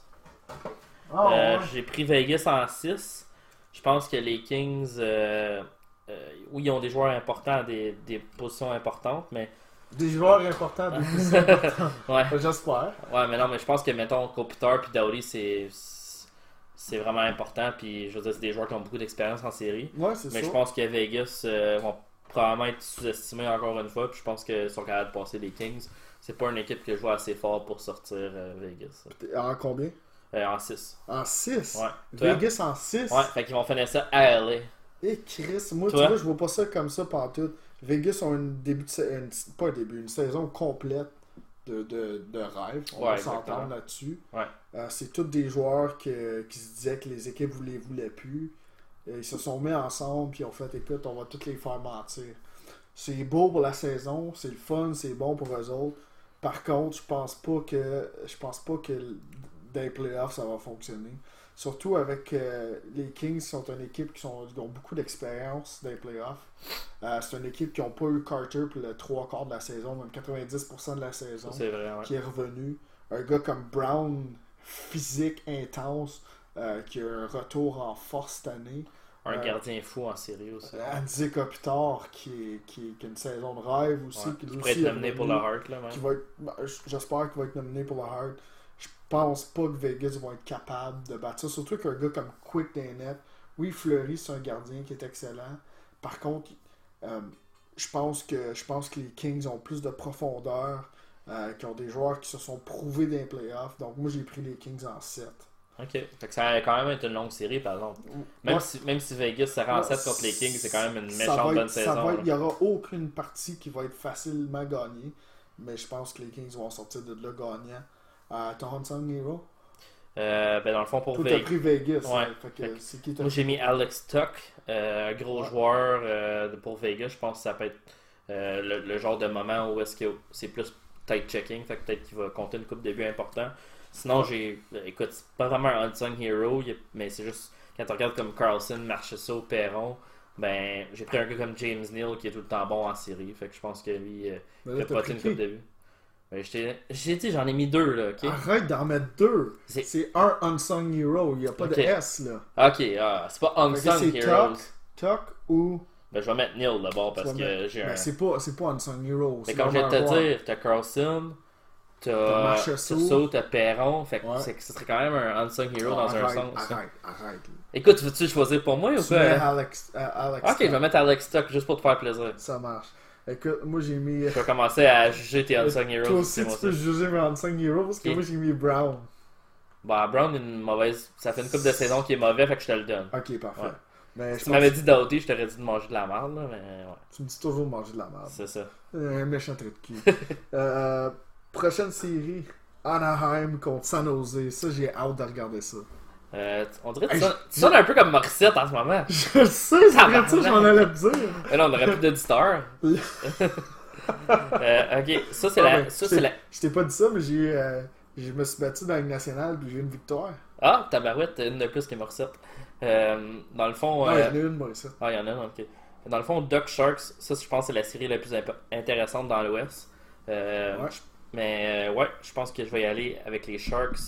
Speaker 5: J'ai pris Vegas en 6. Je pense que les Kings, oui, ils ont des joueurs importants à des positions importantes, mais...
Speaker 4: Des joueurs importants, des positions importantes.
Speaker 5: Ouais.
Speaker 4: J'espère.
Speaker 5: Ouais, mais non, mais je pense que, mettons, Kopitar puis Doughty, c'est vraiment important. Puis, je veux dire, c'est des joueurs qui ont beaucoup d'expérience en série.
Speaker 4: Ouais, c'est ça.
Speaker 5: Mais je pense que Vegas vont probablement être sous-estimés encore une fois. Puis, je pense qu'ils sont capables de passer les Kings. C'est pas une équipe que je vois assez fort pour sortir Vegas.
Speaker 4: En combien?
Speaker 5: En 6.
Speaker 4: En 6?
Speaker 5: Ouais.
Speaker 4: Vegas en 6?
Speaker 5: Ouais, fait qu'ils vont finir ça à LA.
Speaker 4: Et Chris, moi,
Speaker 5: Toi?
Speaker 4: tu vois, je vois pas ça comme ça pantoute. Vegas ont une saison complète de rêve. On va s'entendre là-dessus.
Speaker 5: Ouais.
Speaker 4: C'est tous des joueurs qui se disaient que les équipes ne les voulaient plus. Ils se sont mis ensemble puis ils ont fait écoute, on va toutes les faire mentir. C'est beau pour la saison, c'est le fun, c'est bon pour eux autres. Par contre, je pense pas que dans les playoffs ça va fonctionner. Surtout avec les Kings qui sont une équipe qui ont beaucoup d'expérience dans les playoffs. C'est une équipe qui n'a pas eu Carter pour le 3/4 de la saison, même 90% de la saison.
Speaker 5: Ça, c'est vrai, ouais.
Speaker 4: Qui est revenu. Un gars comme Brown, physique, intense, qui a un retour en force cette année.
Speaker 5: Un gardien fou en série aussi.
Speaker 4: Andy Kopitar qui a une saison de rêve aussi.
Speaker 5: Ouais,
Speaker 4: qui
Speaker 5: pourrait être nominé pour le Hart. Là,
Speaker 4: j'espère qu'il va être nominé pour le Hart. Je pense pas que Vegas vont être capables de battre ça. Surtout qu'un gars comme Quick des nets. Oui, Fleury, c'est un gardien qui est excellent. Par contre, je pense que les Kings ont plus de profondeur. Qui ont des joueurs qui se sont prouvés dans les playoffs. Donc moi, j'ai pris les Kings en 7.
Speaker 5: Ok. Fait que ça a quand même été une longue série, par exemple. Même si Vegas se rend en 7 contre les Kings, c'est quand même une méchante bonne saison.
Speaker 4: Il n'y aura aucune partie qui va être facilement gagnée. Mais je pense que les Kings vont sortir de là gagnant. Ton Unsung Hero?
Speaker 5: Ben dans le fond, pour
Speaker 4: Toi, t'as pris Vegas.
Speaker 5: Ouais.
Speaker 4: C'est qui
Speaker 5: moi, j'ai mis Alex Tuck, un gros joueur pour Vegas. Je pense que ça peut être le genre de moment où est-ce que c'est plus tight checking. Fait que peut-être qu'il va compter une coupe de buts important. Sinon, écoute, c'est pas vraiment un unsung hero, mais c'est juste quand tu regardes comme Carlson, Marchessault, Perron, ben j'ai pris un gars comme James Neal qui est tout le temps bon en série. Fait que je pense que lui, il a pas une coupe de buts. J'ai dit, j'en ai mis 2 là, ok?
Speaker 4: Arrête d'en mettre 2. C'est un unsung hero, il n'y a pas de S là.
Speaker 5: Ok, c'est pas unsung heroes.
Speaker 4: Tuck ou.
Speaker 5: Ben, je vais mettre Neal d'abord parce que j'ai un.
Speaker 4: C'est pas unsung hero.
Speaker 5: Mais comme je viens de te dire, t'as Carlson, t'as Marchessault, t'as Perron. Fait que ce serait quand même un unsung hero dans un sens.
Speaker 4: Arrête.
Speaker 5: Écoute, veux-tu choisir pour moi ou
Speaker 4: quoi? Alex
Speaker 5: ok, je vais mettre Alex Tuck juste pour te faire plaisir.
Speaker 4: Ça marche. Écoute, moi j'ai mis.
Speaker 5: Je vais commencer à juger tes unsung heroes.
Speaker 4: Toi aussi, tu peux juger mes unsung heroes parce que moi j'ai mis Brown.
Speaker 5: Bah, Brown, une mauvaise. Ça fait une couple de saison qui est mauvais, fait que je te le donne.
Speaker 4: Ok, parfait. Ouais. Mais
Speaker 5: si tu m'avais dit Doughty, je t'aurais dit de manger de la merde, là, mais ouais.
Speaker 4: Tu me dis toujours de manger de la merde.
Speaker 5: C'est ça.
Speaker 4: Un méchant truc de cul. Prochaine série, Anaheim contre San Jose. Ça, j'ai hâte de regarder ça.
Speaker 5: On dirait que tu sonnes un peu comme Morissette en ce moment.
Speaker 4: Je le sais, c'est vrai ça, j'en allais te dire.
Speaker 5: Mais là, on aurait plus d'auditeurs. Ok, ça c'est la.
Speaker 4: Je t'ai pas dit ça, mais je me suis battu dans la Ligue nationale et j'ai eu une victoire.
Speaker 5: Ah, tabarouette, une de plus que Morissette. Dans le fond.
Speaker 4: Non, il y en a une, Morissette.
Speaker 5: Ah, il y en a une, ok. Dans le fond, Duck Sharks, ça je pense c'est la série la plus intéressante dans l'Ouest. Mais ouais, je pense que je vais y aller avec les Sharks.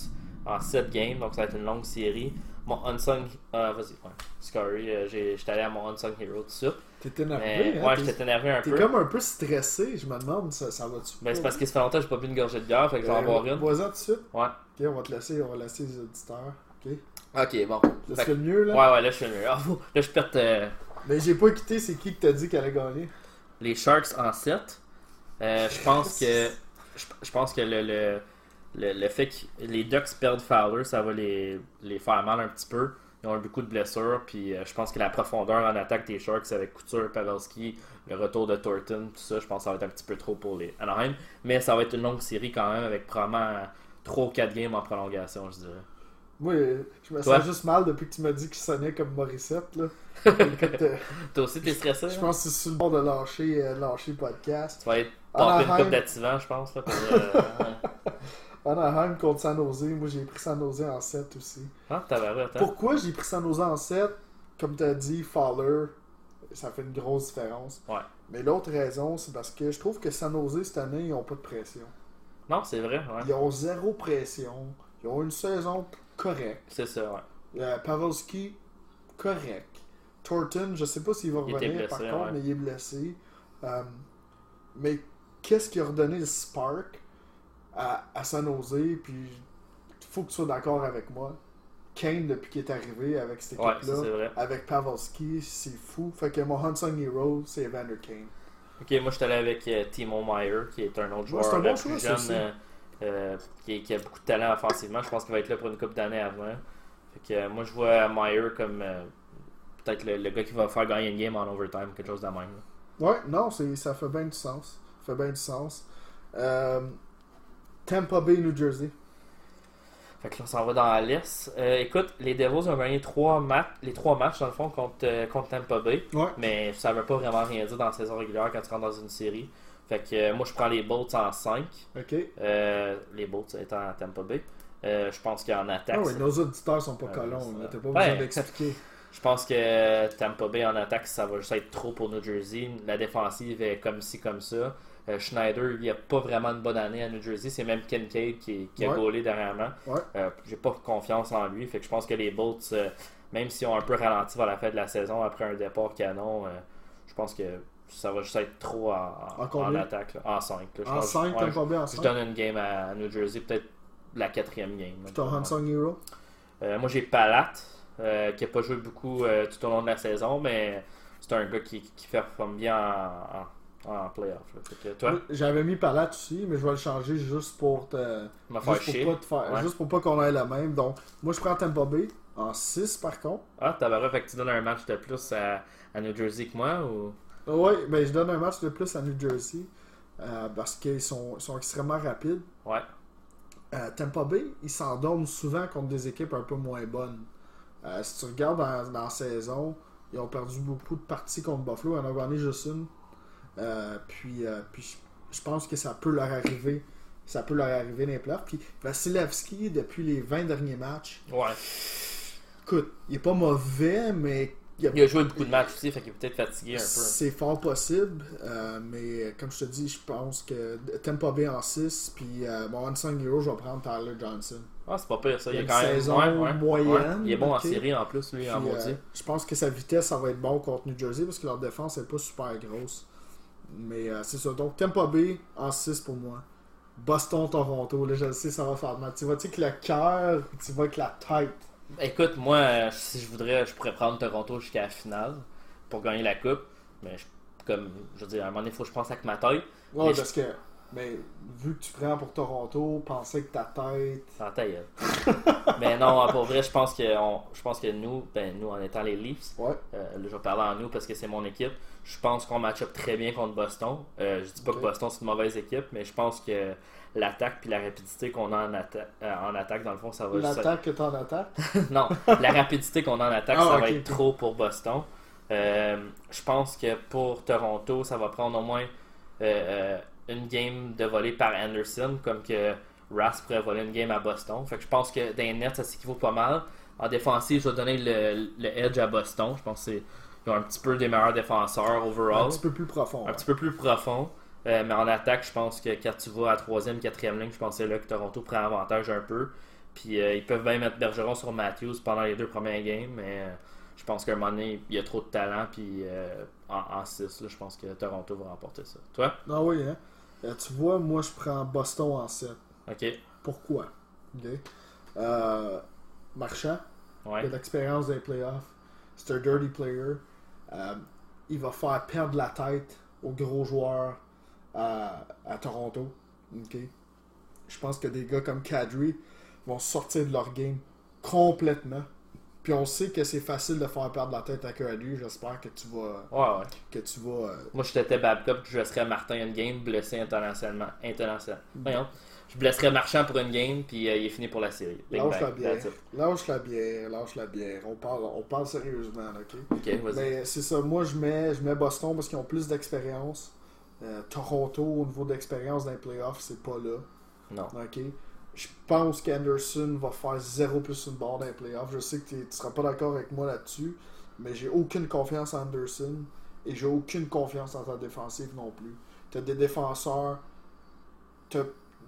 Speaker 5: en 7 games, donc ça va être une longue série. Mon Unsung... vas-y, ouais. Scary, j'étais allé à mon Unsung Hero tout de suite.
Speaker 4: T'es énervé,
Speaker 5: Mais,
Speaker 4: hein?
Speaker 5: ouais, j'étais énervé un
Speaker 4: T'es
Speaker 5: peu.
Speaker 4: comme un peu stressé, je me demande, ça va-tu?
Speaker 5: Ben, c'est parce que ça fait longtemps que j'ai pas bu une gorgée de bière, fait que j'en vais en boire une.
Speaker 4: Bois-en tout de suite.
Speaker 5: Ouais.
Speaker 4: Ok, on va laisser les auditeurs. Ok.
Speaker 5: Ok, bon.
Speaker 4: Là,
Speaker 5: Fait
Speaker 4: c'est le mieux, là?
Speaker 5: Ouais, là, je suis mieux. Ah, là, je perds
Speaker 4: Mais j'ai pas écouté, c'est qui t'a dit qu'elle allait gagner?
Speaker 5: les Sharks en 7. Je pense que le fait que les Ducks perdent Fowler, ça va les faire mal un petit peu. Ils ont eu beaucoup de blessures, puis je pense que la profondeur en attaque des Sharks avec Couture, Pavelski, le retour de Thornton, tout ça, je pense que ça va être un petit peu trop pour les Anaheim. Mais ça va être une longue série quand même, avec probablement 3 ou 4 games en prolongation, je dirais.
Speaker 4: Moi, je me
Speaker 5: Toi?
Speaker 4: sens juste mal depuis que tu m'as dit qu'il sonnait comme Morissette, là. Écoute,
Speaker 5: Toi aussi, t'es stressé?
Speaker 4: je
Speaker 5: hein?
Speaker 4: pense que c'est sur le bord de lâcher le podcast.
Speaker 5: Tu vas être porté une
Speaker 4: Anaheim.
Speaker 5: coupe d'activant, je pense. Là, pour,
Speaker 4: Anaheim contre San Jose, moi j'ai pris San Jose en 7 aussi.
Speaker 5: Ah, attends.
Speaker 4: Pourquoi j'ai pris San Jose en 7? Comme tu as dit, Fowler, ça fait une grosse différence.
Speaker 5: Ouais.
Speaker 4: Mais l'autre raison, c'est parce que je trouve que San Jose, cette année, ils n'ont pas de pression.
Speaker 5: Non, c'est vrai, ouais.
Speaker 4: Ils ont zéro pression. Ils ont une saison correcte.
Speaker 5: C'est ça, ouais.
Speaker 4: Pavelski, correct. Thornton, je sais pas s'il va
Speaker 5: Il était
Speaker 4: revenir
Speaker 5: blessé,
Speaker 4: par contre,
Speaker 5: ouais.
Speaker 4: mais il est blessé. Mais qu'est-ce qui a redonné le spark à San Jose? Puis, il faut que tu sois d'accord avec moi. Kane, depuis qu'il est arrivé avec cette
Speaker 5: Ouais,
Speaker 4: équipe-là,
Speaker 5: ça, c'est vrai.
Speaker 4: avec Pavelski, c'est fou. Fait que mon Unsung Hero, c'est Evander Kane.
Speaker 5: Ok, moi je suis allé avec Timo Meyer, qui est un autre
Speaker 4: Ouais,
Speaker 5: joueur
Speaker 4: c'est un bon
Speaker 5: plus
Speaker 4: choix, ça aussi.
Speaker 5: jeune, qui a beaucoup de talent offensivement. Je pense qu'il va être là pour une couple d'années avant. Fait que moi je vois Meyer comme peut-être le gars qui va faire gagner une game en overtime, quelque chose de même. Là.
Speaker 4: Ouais, non, ça fait bien du sens. Ça fait bien du sens. Tampa Bay, New Jersey.
Speaker 5: Fait que là on s'en va dans l'Est. Écoute, les Devils ont gagné les 3 matchs dans le fond contre Tampa Bay.
Speaker 4: Ouais.
Speaker 5: Mais ça veut pas vraiment rien dire dans la saison régulière quand tu rentres dans une série. Fait que moi je prends les Bolts en 5.
Speaker 4: OK.
Speaker 5: Les Bolts étant à Tampa Bay. Je pense qu'en attaque.
Speaker 4: Ah oui, nos auditeurs sont pas
Speaker 5: Ouais,
Speaker 4: colons.
Speaker 5: c'est
Speaker 4: Là.
Speaker 5: ça.
Speaker 4: T'as pas
Speaker 5: Ouais.
Speaker 4: besoin d'expliquer.
Speaker 5: Je pense que Tampa Bay en attaque, ça va juste être trop pour New Jersey. La défensive est comme ci, comme ça. Schneider, il n'y a pas vraiment une bonne année à New Jersey. C'est même Kincaid qui a
Speaker 4: Ouais.
Speaker 5: gaulé dernièrement.
Speaker 4: Ouais.
Speaker 5: J'ai pas confiance en lui. Fait que je pense que les Bolts, même s'ils ont un peu ralenti vers la fin de la saison après un départ canon, je pense que ça va juste être trop en
Speaker 4: combien?
Speaker 5: attaque. Là. En 5. Là. Je
Speaker 4: En
Speaker 5: pense-
Speaker 4: 5,
Speaker 5: ouais,
Speaker 4: Tampa Bay en
Speaker 5: je
Speaker 4: 5.
Speaker 5: donne une game à New Jersey, peut-être la 4e game.
Speaker 4: Puis ton Unsung Hero.
Speaker 5: Moi j'ai Palat, qui n'a pas joué beaucoup tout au long de la saison, mais c'est un gars qui performe bien en playoff. Là. Fait que toi,
Speaker 4: J'avais mis Palat aussi, mais je vais le changer juste pour
Speaker 5: me faire
Speaker 4: juste
Speaker 5: chier.
Speaker 4: pour pas te faire,
Speaker 5: Ouais.
Speaker 4: juste pour pas qu'on ait la même. Donc, moi je prends Tampa Bay en 6 par contre.
Speaker 5: Ah, t'as fait que tu donnes un match de plus à New Jersey que moi ou...
Speaker 4: Ouais, ben je donne un match de plus à New Jersey parce qu'ils sont extrêmement rapides.
Speaker 5: Ouais.
Speaker 4: Tampa Bay, ils s'endorment souvent contre des équipes un peu moins bonnes. Si tu regardes dans la saison, ils ont perdu beaucoup de parties contre Buffalo. Ils en ont gagné juste une. Puis je pense que ça peut leur arriver. Ça peut leur arriver dans les playoffs. Puis Vasilevski, depuis les 20 derniers matchs,
Speaker 5: Ouais.
Speaker 4: écoute, il est pas mauvais, mais
Speaker 5: Il a joué beaucoup de matchs aussi, fait qu'il est peut-être fatigué un peu.
Speaker 4: c'est fort possible. Mais comme je te dis, je pense que Tampa Bay en 6. Puis mon Unsung Hero, je vais prendre Tyler Johnson.
Speaker 5: Ah, c'est pas pire ça. Il
Speaker 4: Il y a
Speaker 5: est quand
Speaker 4: une
Speaker 5: même
Speaker 4: saison moyenne,
Speaker 5: Il est bon
Speaker 4: ok.
Speaker 5: en série en plus, lui, en
Speaker 4: Puis,
Speaker 5: maudit.
Speaker 4: je pense que sa vitesse, ça va être bon contre New Jersey parce que leur défense n'est pas super grosse. Mais c'est ça. Donc, Tampa Bay en 6 pour moi. Boston, Toronto, là, je le sais, ça va faire mal. Tu vas-tu avec le cœur ou tu vas avec la tête?
Speaker 5: Écoute, moi, si je voudrais, je pourrais prendre Toronto jusqu'à la finale pour gagner la coupe. Mais je veux dire, à un moment donné, il faut que je pense avec ma tête.
Speaker 4: Ouais,
Speaker 5: Mais
Speaker 4: parce que, mais, vu que tu prends pour Toronto, penser que ta tête.
Speaker 5: Sans ta gueule. Mais non, pour vrai, je pense que nous, en étant les Leafs,
Speaker 4: Ouais.
Speaker 5: là, je vais parler en nous parce que c'est mon équipe. Je pense qu'on match up très bien contre Boston. Je dis pas
Speaker 4: Ok.
Speaker 5: que Boston c'est une mauvaise équipe, mais je pense que l'attaque puis la rapidité qu'on a en attaque, dans le fond, ça va juste
Speaker 4: L'attaque que t'en attaques.
Speaker 5: non, la rapidité qu'on a en attaque,
Speaker 4: Ah,
Speaker 5: ça
Speaker 4: ok,
Speaker 5: va être
Speaker 4: ok.
Speaker 5: trop pour Boston. Je pense que pour Toronto, ça va prendre au moins une game de volée par Anderson, comme que Rask pourrait voler une game à Boston. Fait que je pense que dans les nets, ça s'équivaut pas mal. En défensive, je vais donner le edge à Boston. Je pense qu'ils ont un petit peu des meilleurs défenseurs overall.
Speaker 4: Un petit peu plus profond.
Speaker 5: Un
Speaker 4: ouais.
Speaker 5: petit peu plus profond. Mais en attaque, je pense que quand tu vas à 3e, 4e ligne, je pense que c'est là que Toronto prend avantage un peu. Puis ils peuvent bien mettre Bergeron sur Matthews pendant les 2 premières games, mais je pense qu'à un moment donné, il y a trop de talent. Puis en 6, là, je pense que Toronto va remporter ça. Toi?
Speaker 4: Ah oui, hein? Tu vois, moi, je prends Boston en 7.
Speaker 5: Ok.
Speaker 4: Pourquoi? Ok. Marchand, il
Speaker 5: Ouais.
Speaker 4: a de l'expérience dans les playoffs. C'est un dirty player. Il va faire perdre la tête aux gros joueurs à Toronto. Ok. Je pense que des gars comme Kadri vont sortir de leur game complètement. Puis on sait que c'est facile de faire perdre la tête à Kadri. J'espère que tu vas.
Speaker 5: Ouais, ouais.
Speaker 4: Que tu vas.
Speaker 5: Moi, je t'étais Babcock, je laisserais Martin une game, blessé internationalement. Voyons. Je blesserais Marchand pour une game, puis il est fini pour la série. Big
Speaker 4: Lâche la
Speaker 5: bang,
Speaker 4: bière.
Speaker 5: that's it.
Speaker 4: Lâche la bière. On parle sérieusement, ok?
Speaker 5: Ok, vas-y.
Speaker 4: Mais c'est ça, moi je mets Boston parce qu'ils ont plus d'expérience. Toronto, au niveau d'expérience dans les playoffs, c'est pas là.
Speaker 5: Non.
Speaker 4: Ok? Je pense qu'Anderson va faire 0 plus une barre dans les playoffs. Je sais que tu seras pas d'accord avec moi là-dessus, mais j'ai aucune confiance en Anderson et j'ai aucune confiance en ta défensive non plus. Tu as des défenseurs, tu as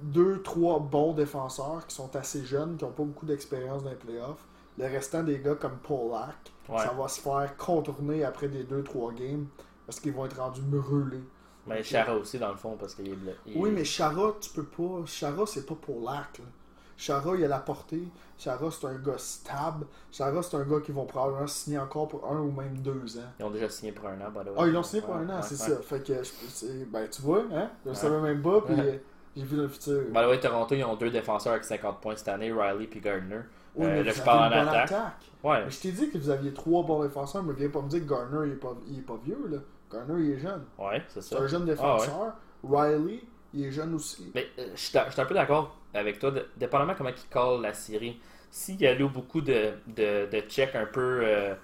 Speaker 4: 2-3 bons défenseurs qui sont assez jeunes, qui n'ont pas beaucoup d'expérience dans les playoffs. Le restant des gars comme Polak,
Speaker 5: Ouais.
Speaker 4: ça va se faire contourner après des 2-3 games parce qu'ils vont être rendus brûlés.
Speaker 5: Mais Chara aussi, dans le fond, parce qu'il est blessé.
Speaker 4: Oui, mais Chara, tu peux pas. Chara, c'est pas Polak. Là. Chara, il a la portée. Chara, c'est un gars stable. Chara, c'est un gars qui vont probablement signer encore pour 1 ou même 2 ans.
Speaker 5: Ils ont déjà signé pour un an, by the way.
Speaker 4: Ah, ils l'ont signé pour
Speaker 5: Ouais,
Speaker 4: 1 an,
Speaker 5: ouais,
Speaker 4: c'est
Speaker 5: ouais.
Speaker 4: ça. Fait que, ben, tu vois, hein? Je le savais même pas, puis
Speaker 5: Ouais.
Speaker 4: j'ai vu le futur.
Speaker 5: By the way, Toronto, ils ont 2 défenseurs avec 50 points cette année, Riley puis Gardner.
Speaker 4: Oui, mais
Speaker 5: Là,
Speaker 4: vous
Speaker 5: je
Speaker 4: avez
Speaker 5: parle en
Speaker 4: une bonne
Speaker 5: attaque. Ouais.
Speaker 4: Mais je t'ai dit que vous aviez 3 bons défenseurs, mais viens pas me dire que Garner, il est pas vieux, là. Garner, il est jeune.
Speaker 5: Ouais, c'est
Speaker 4: C'est
Speaker 5: ça.
Speaker 4: un jeune défenseur. Riley, il est jeune aussi.
Speaker 5: Mais je suis un peu d'accord avec toi, dépendamment comment il call la série. S'il y a eu beaucoup de checks un peu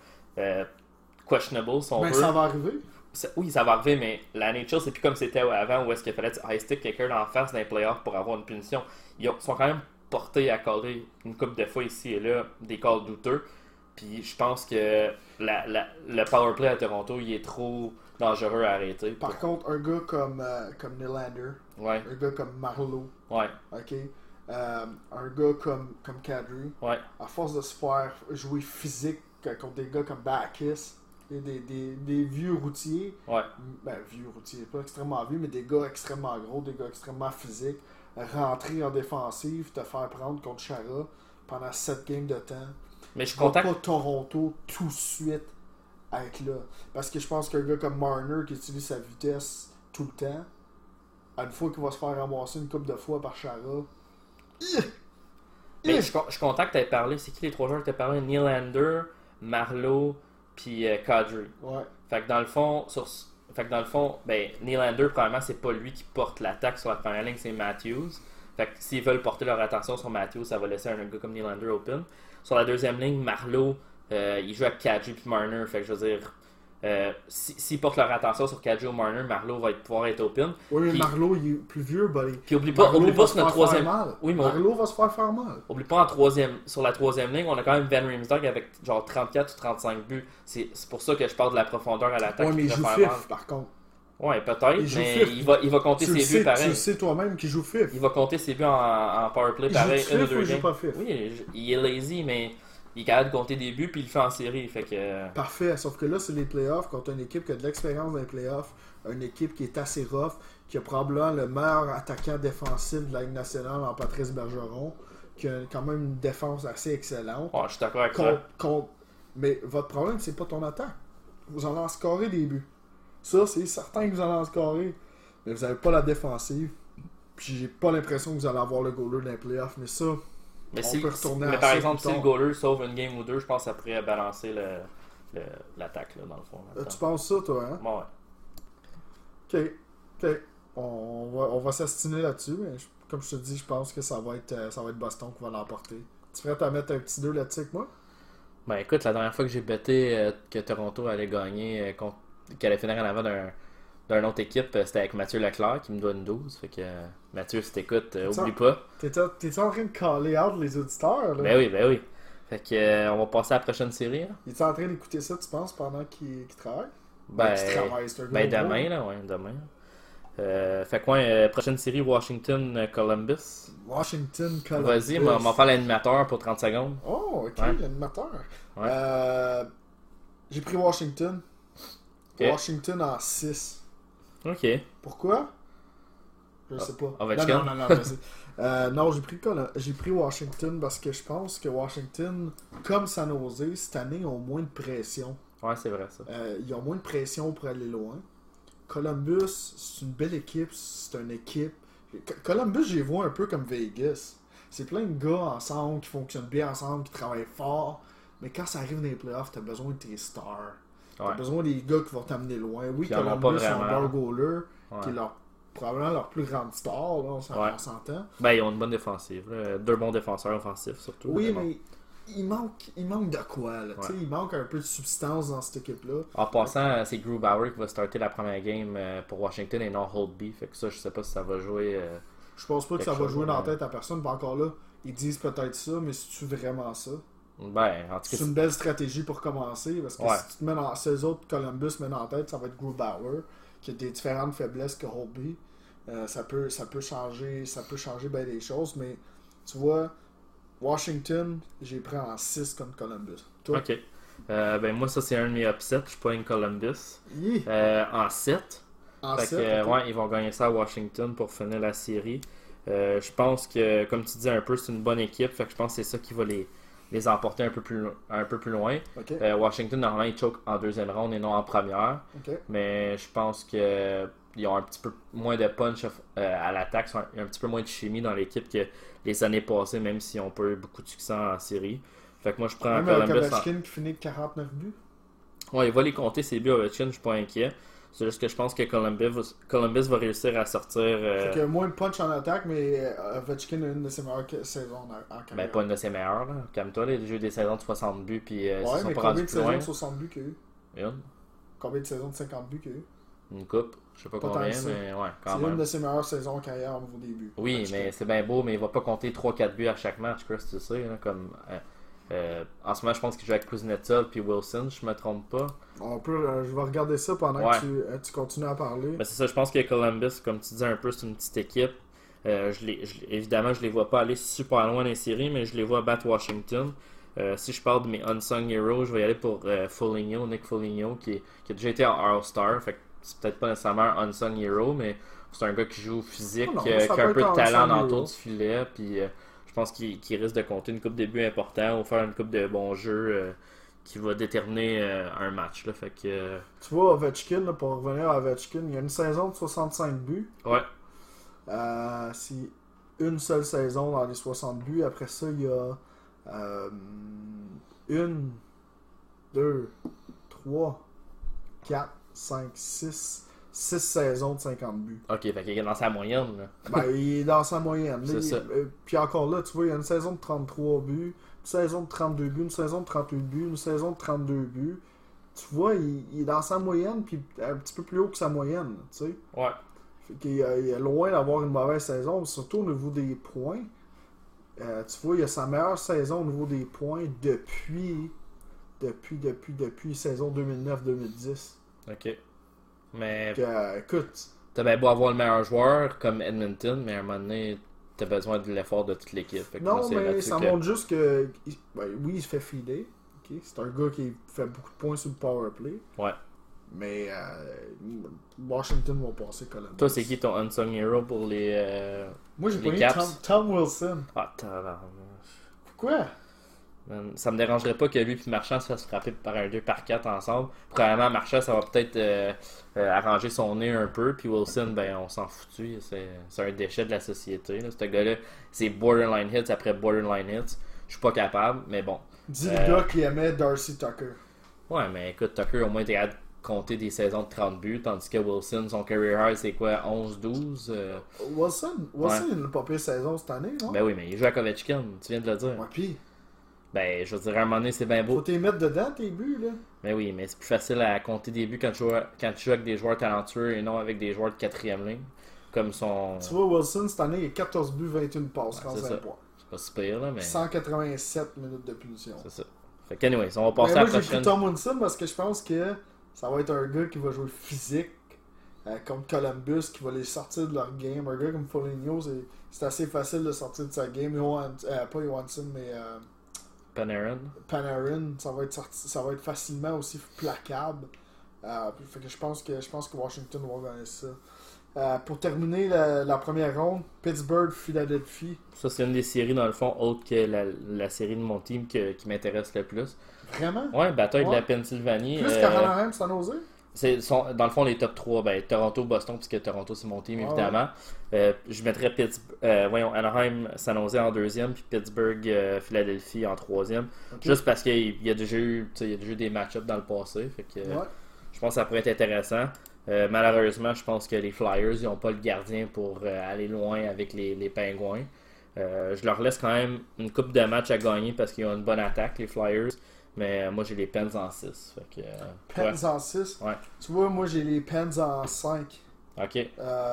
Speaker 5: questionable, si on
Speaker 4: Ben,
Speaker 5: veut.
Speaker 4: ça va arriver.
Speaker 5: Oui, ça va arriver, mais la nature, c'est plus comme c'était avant où est-ce qu'il fallait high stick quelqu'un en face dans les playoffs pour avoir une punition. Ils sont quand même portés à caller une couple de fois ici et là des calls douteux. Puis je pense que le power play à Toronto, il est trop dangereux à arrêter.
Speaker 4: Par contre, un gars comme Nylander,
Speaker 5: Ouais,
Speaker 4: un gars comme Marleau,
Speaker 5: ouais,
Speaker 4: ok, un gars comme Kadri,
Speaker 5: ouais.
Speaker 4: à force de se faire jouer physique contre des gars comme Bacchus, et des vieux routiers,
Speaker 5: Ouais.
Speaker 4: ben vieux routiers, pas extrêmement vieux, mais des gars extrêmement gros, des gars extrêmement physiques, rentrer en défensive, te faire prendre contre Chara pendant 7 games de temps.
Speaker 5: Mais je suis
Speaker 4: Va
Speaker 5: content.
Speaker 4: pas Toronto tout de suite être là. Parce que je pense qu'un gars comme Marner qui utilise sa vitesse tout le temps, une fois qu'il va se faire ramasser une couple de fois par Chara,
Speaker 5: Mais je suis content que tu aies parlé. C'est qui les 3 joueurs que tu as parlé? Nylander, Marleau, puis Kadri.
Speaker 4: ouais.
Speaker 5: Fait que dans le fond, ben, Nylander, probablement, c'est pas lui qui porte l'attaque sur la première ligne, c'est Matthews. Fait que s'ils veulent porter leur attention sur Matthews, ça va laisser un gars comme Nylander open. Sur la deuxième ligne, Marleau, il joue avec Kadri puis Marner. Fait que je veux dire, s'ils portent leur attention sur Kadri ou Marner, Marleau va pouvoir être open.
Speaker 4: Oui, mais
Speaker 5: Puis-
Speaker 4: Marleau, il est plus vieux, buddy.
Speaker 5: Puis oublie pas,
Speaker 4: Marleau va
Speaker 5: c'est
Speaker 4: se
Speaker 5: notre
Speaker 4: faire
Speaker 5: troisième.
Speaker 4: faire mal.
Speaker 5: Oui, mais
Speaker 4: Marleau va se faire faire mal.
Speaker 5: oublie pas sur la troisième ligne, on a quand même Van Riemsdyk avec genre 34 ou 35 buts. C'est pour ça que je parle de la profondeur à l'attaque.
Speaker 4: Ouais, mais
Speaker 5: qui
Speaker 4: il joue
Speaker 5: pourrait faire
Speaker 4: fif, par contre.
Speaker 5: mal. Ouais, peut-être,
Speaker 4: Il joue
Speaker 5: mais
Speaker 4: fif.
Speaker 5: il va compter
Speaker 4: Tu le
Speaker 5: ses
Speaker 4: sais,
Speaker 5: buts pareil.
Speaker 4: tu le sais toi-même qu'il joue fif.
Speaker 5: Il va compter ses buts en powerplay
Speaker 4: Il joue
Speaker 5: pareil,
Speaker 4: fif
Speaker 5: une ou
Speaker 4: ou
Speaker 5: deux
Speaker 4: il joue
Speaker 5: games.
Speaker 4: pas fif?
Speaker 5: Oui, il est lazy, mais il est capable de compter des buts puis il le fait en série. Fait que.
Speaker 4: Parfait, sauf que là, c'est les playoffs. Quand tu as une équipe qui a de l'expérience dans les playoffs, une équipe qui est assez rough, qui a probablement le meilleur attaquant défensif de la Ligue nationale en Patrice Bergeron, qui a quand même une défense assez excellente.
Speaker 5: Ouais, je suis d'accord avec ça.
Speaker 4: Mais votre problème, c'est pas ton attaque. Vous allez en scorer des buts. Ça, c'est certain que vous allez en scorer. Mais vous n'avez pas la défensive. Puis j'ai pas l'impression que vous allez avoir le goaler dans les playoffs. Mais ça,
Speaker 5: Mais,
Speaker 4: on
Speaker 5: si,
Speaker 4: peut retourner
Speaker 5: mais
Speaker 4: à
Speaker 5: par
Speaker 4: ça
Speaker 5: exemple,
Speaker 4: plus
Speaker 5: si le
Speaker 4: tard.
Speaker 5: goaler sauve une game ou deux, je pense que ça pourrait balancer l'attaque, là, dans le fond.
Speaker 4: Tu penses ça, toi, hein?
Speaker 5: Bon, ouais.
Speaker 4: Ok. On va s'astiner là-dessus, mais comme je te dis, je pense que ça va être Boston qui va l'emporter. Tu ferais à mettre un petit 2 là-dessus avec moi?
Speaker 5: Ben écoute, la dernière fois que j'ai betté que Toronto allait gagner, qu'elle allait finir en avant d'un autre équipe, c'était avec Mathieu Leclerc qui me donne 12. Fait que Mathieu, si t'écoutes, oublie pas.
Speaker 4: T'es en train de caller out les auditeurs, là?
Speaker 5: Ben oui, ben oui. Fait que on va passer à la prochaine série. Là.
Speaker 4: Il est en train d'écouter ça, tu penses, pendant qu'il travaille?
Speaker 5: Ben,
Speaker 4: qu'il travaille, c'est un gars
Speaker 5: ben
Speaker 4: gros.
Speaker 5: demain, là, ouais, demain. Fait quoi, prochaine série Washington-Columbus.
Speaker 4: Washington, Columbus.
Speaker 5: Vas-y, on va faire l'animateur pour 30 secondes.
Speaker 4: Oh, ok,
Speaker 5: Ouais.
Speaker 4: l'animateur.
Speaker 5: Ouais.
Speaker 4: J'ai pris Washington.
Speaker 5: Ok.
Speaker 4: Washington en 6.
Speaker 5: Ok.
Speaker 4: Pourquoi? Je sais pas.
Speaker 5: Ovechkin?
Speaker 4: Non, vas-y. Non, j'ai pris Washington parce que je pense que Washington, comme San Jose, cette année, ont moins de pression.
Speaker 5: Ouais, c'est vrai ça.
Speaker 4: Ils ont moins de pression pour aller loin. Columbus, c'est une belle équipe. C'est une équipe. Columbus, je les vois un peu comme Vegas. C'est plein de gars ensemble qui fonctionnent bien ensemble, qui travaillent fort. Mais quand ça arrive dans les playoffs, t'as besoin de tes stars. T'as
Speaker 5: Ouais.
Speaker 4: besoin des gars qui vont t'amener loin. Oui,
Speaker 5: Qui en ont
Speaker 4: Columbus
Speaker 5: pas
Speaker 4: ont
Speaker 5: vraiment.
Speaker 4: Bargoler,
Speaker 5: Ouais.
Speaker 4: qui est probablement leur plus grande star, là, on
Speaker 5: Ouais.
Speaker 4: s'entend.
Speaker 5: Ben, ils ont une bonne défensive. Là. 2 bons défenseurs offensifs, surtout.
Speaker 4: Oui,
Speaker 5: bon.
Speaker 4: mais il manque de quoi, là. Tu sais, il manque un peu de substance dans cette équipe-là.
Speaker 5: En passant, c'est Grubauer qui va starter la première game pour Washington et non Holtby. Fait que ça, je sais pas si ça va jouer.
Speaker 4: Je pense pas que ça
Speaker 5: Quelque
Speaker 4: va
Speaker 5: chose,
Speaker 4: jouer dans la
Speaker 5: ouais.
Speaker 4: tête à personne. Pas encore là, ils disent peut-être ça, mais c'est-tu vraiment ça?
Speaker 5: Ben, en tout
Speaker 4: C'est
Speaker 5: cas,
Speaker 4: une belle stratégie pour commencer, parce que
Speaker 5: Ouais.
Speaker 4: si tu te mets dans ces autres Columbus met en tête, ça va être Grubauer, qui a des différentes faiblesses que Holtby. Ça peut changer bien des choses, mais tu vois, Washington, j'ai pris en 6 contre Columbus. Toi?
Speaker 5: ok. Ben, moi, ça, c'est un de mes upsets. Je pogne Columbus.
Speaker 4: Yeah.
Speaker 5: En 7.
Speaker 4: En
Speaker 5: Fait
Speaker 4: 7,
Speaker 5: que, ouais, ils vont gagner ça à Washington pour finir la série. Je pense que, comme tu dis un peu, c'est une bonne équipe. Fait que je pense que c'est ça qui va les emporter un peu plus loin.
Speaker 4: OK.
Speaker 5: Washington, normalement, ils choquent en deuxième ronde et non en première.
Speaker 4: OK.
Speaker 5: Mais je pense que ils ont un petit peu moins de punch à l'attaque. Il y a un petit peu moins de chimie dans l'équipe que les années passées, même s'ils n'ont pas eu beaucoup de succès en série. Fait que moi, je prends
Speaker 4: Même avec
Speaker 5: Columbus.
Speaker 4: Ovechkin qui finit avec 49 buts.
Speaker 5: Ouais, il va les compter, ses buts Ovechkin, je suis pas inquiet. C'est juste que je pense que Columbus va réussir à sortir.
Speaker 4: Fait que moins de punch en attaque, mais Ovechkin a une de ses meilleures saisons en carrière.
Speaker 5: Ben, pas une de ses meilleures, là. Calme-toi, les jeux des saisons de 60 buts, puis ils
Speaker 4: Ouais,
Speaker 5: se sont
Speaker 4: mais
Speaker 5: pas
Speaker 4: combien
Speaker 5: rendus
Speaker 4: de
Speaker 5: plus loin.
Speaker 4: saisons de 60 buts qu'il y a eu?
Speaker 5: Une,
Speaker 4: Combien de saisons de 50 buts qu'il y a eu?
Speaker 5: une coupe, je sais pas
Speaker 4: Pas tant
Speaker 5: combien,
Speaker 4: que ça.
Speaker 5: mais ouais, quand
Speaker 4: C'est une
Speaker 5: même.
Speaker 4: de ses meilleures saisons en carrière au niveau des buts.
Speaker 5: Oui,
Speaker 4: Ovechkin.
Speaker 5: mais c'est bien beau, mais il va pas compter 3-4 buts à chaque match, Chris, tu sais, là, comme... en ce moment, je pense qu'il joue avec Kuznetsov puis Wilson, je me trompe pas.
Speaker 4: Je vais regarder ça pendant
Speaker 5: Ouais.
Speaker 4: que tu continues à parler.
Speaker 5: Mais c'est ça, je pense que Columbus, comme tu dis un peu, c'est une petite équipe. Évidemment, je les vois pas aller super loin dans les séries, mais je les vois battre Washington. Si je parle de mes unsung heroes, je vais y aller pour Foligno, Nick Foligno, qui a déjà été en All-Star. Fait que c'est peut-être pas nécessairement un unsung hero, mais c'est un gars qui joue physique,
Speaker 4: Oh non,
Speaker 5: qui a
Speaker 4: ça
Speaker 5: un
Speaker 4: peut
Speaker 5: peu
Speaker 4: être
Speaker 5: de
Speaker 4: un
Speaker 5: talent
Speaker 4: unsung
Speaker 5: dans
Speaker 4: hero.
Speaker 5: le tour du filet. Puis je pense qu'il risque de compter une coupe de buts importants ou faire une coupe de bons jeux qui va déterminer un match. Là. Fait que,
Speaker 4: Tu vois, Ovechkin, là, pour revenir à Ovechkin, il y a une saison de 65 buts.
Speaker 5: ouais.
Speaker 4: C'est une seule saison dans les 60 buts. Après ça, il y a 1, 2, 3, 4, 5, 6 saisons de 50 buts.
Speaker 5: Ok, fait qu'il est dans sa moyenne. Là.
Speaker 4: Ben, il est dans sa moyenne.
Speaker 5: C'est ça.
Speaker 4: Puis encore là, tu vois, il y a une saison de 33 buts, une saison de 32 buts, une saison de 38 buts, une saison de 32 buts. Tu vois, il est dans sa moyenne, puis un petit peu plus haut que sa moyenne, tu sais.
Speaker 5: Ouais.
Speaker 4: Fait qu'il est loin d'avoir une mauvaise saison, surtout au niveau des points. Tu vois, il a sa meilleure saison au niveau des points depuis saison 2009-2010.
Speaker 5: Ok. Mais
Speaker 4: Écoute,
Speaker 5: t'as bien beau avoir le meilleur joueur comme Edmonton, mais à un moment donné, t'as besoin de l'effort de toute l'équipe. Fait que moi,
Speaker 4: non,
Speaker 5: c'est
Speaker 4: mais
Speaker 5: là-dessus
Speaker 4: ça
Speaker 5: que-
Speaker 4: montre juste que oui, il se fait filer. Ok, c'est un gars qui fait beaucoup de points sur le power play.
Speaker 5: Ouais.
Speaker 4: Mais Washington va passer Columbus.
Speaker 5: Toi, c'est qui ton unsung hero pour les.
Speaker 4: Moi, j'ai
Speaker 5: les
Speaker 4: pas eu
Speaker 5: Caps?
Speaker 4: Tom Wilson.
Speaker 5: Ah, tabarnak.
Speaker 4: Pourquoi?
Speaker 5: Man, ça me dérangerait pas que lui et Marchand se fassent frapper par un 2-4 ensemble. Probablement, Marchand, ça va peut-être arranger son nez un peu. Puis Wilson, ben, on s'en foutu. C'est un déchet de la société. Là. Ce gars-là, c'est borderline hits après borderline hits. Je suis pas capable, mais bon.
Speaker 4: Dis le gars qui aimait Darcy Tucker.
Speaker 5: Ouais, mais écoute, Tucker, au moins, t'es capable de compter des saisons de 30 buts. Tandis que Wilson, son career high, c'est quoi, 11-12
Speaker 4: Wilson, il n'a pas pire saison cette année, non?
Speaker 5: Ben oui, mais il joue à Ovechkin, tu viens de le dire.
Speaker 4: Ouais, pis,
Speaker 5: Ben, je veux dire, à un moment donné, c'est bien
Speaker 4: faut
Speaker 5: beau.
Speaker 4: t'y mettre dedans tes buts, là.
Speaker 5: Ben oui, mais c'est plus facile à compter des buts quand tu joues avec des joueurs talentueux et non avec des joueurs de 4e ligne. Comme son.
Speaker 4: Tu vois, Wilson, cette année, il a 14 buts, 21 passes,
Speaker 5: Ouais,
Speaker 4: 35
Speaker 5: c'est ça.
Speaker 4: points.
Speaker 5: C'est pas super, là, mais.
Speaker 4: 187 minutes de punition.
Speaker 5: C'est ça. Fait qu'anyways, on va
Speaker 4: Mais
Speaker 5: passer à
Speaker 4: moi,
Speaker 5: la
Speaker 4: j'ai pris
Speaker 5: prochaine.
Speaker 4: Tom Wilson parce que je pense que ça va être un gars qui va jouer physique, contre Columbus qui va les sortir de leur game. Un gars comme Foligno, c'est assez facile de sortir de sa game. Pas Johansson, mais
Speaker 5: Panarin.
Speaker 4: Panarin, ça va être facilement aussi placable. Fait que je pense que Washington va gagner ça. Pour terminer la première ronde, Pittsburgh-Philadelphie.
Speaker 5: Ça, c'est une des séries, dans le fond, autre que la série de mon team qui m'intéresse le plus.
Speaker 4: Vraiment?
Speaker 5: Ouais, bataille de
Speaker 4: Ouais.
Speaker 5: la Pennsylvanie.
Speaker 4: Plus qu'Anaheim, San Jose?
Speaker 5: Dans le fond, les top 3, Toronto, Boston, puisque Toronto, c'est mon team, évidemment. Je mettrais Anaheim, San Jose en deuxième, puis Pittsburgh, Philadelphie en troisième.
Speaker 4: Okay.
Speaker 5: Juste parce qu'il y a déjà eu des match-ups dans le passé. Fait que, je pense que ça pourrait être intéressant. Malheureusement, je pense que les Flyers n'ont pas le gardien pour aller loin avec les Pingouins. Je leur laisse quand même une coupe de matchs à gagner parce qu'ils ont une bonne attaque, les Flyers. Mais moi, j'ai les Pens en 6.
Speaker 4: Pens en 6?
Speaker 5: Ouais.
Speaker 4: Tu vois, moi, j'ai les Pens en 5.
Speaker 5: Ok. Fait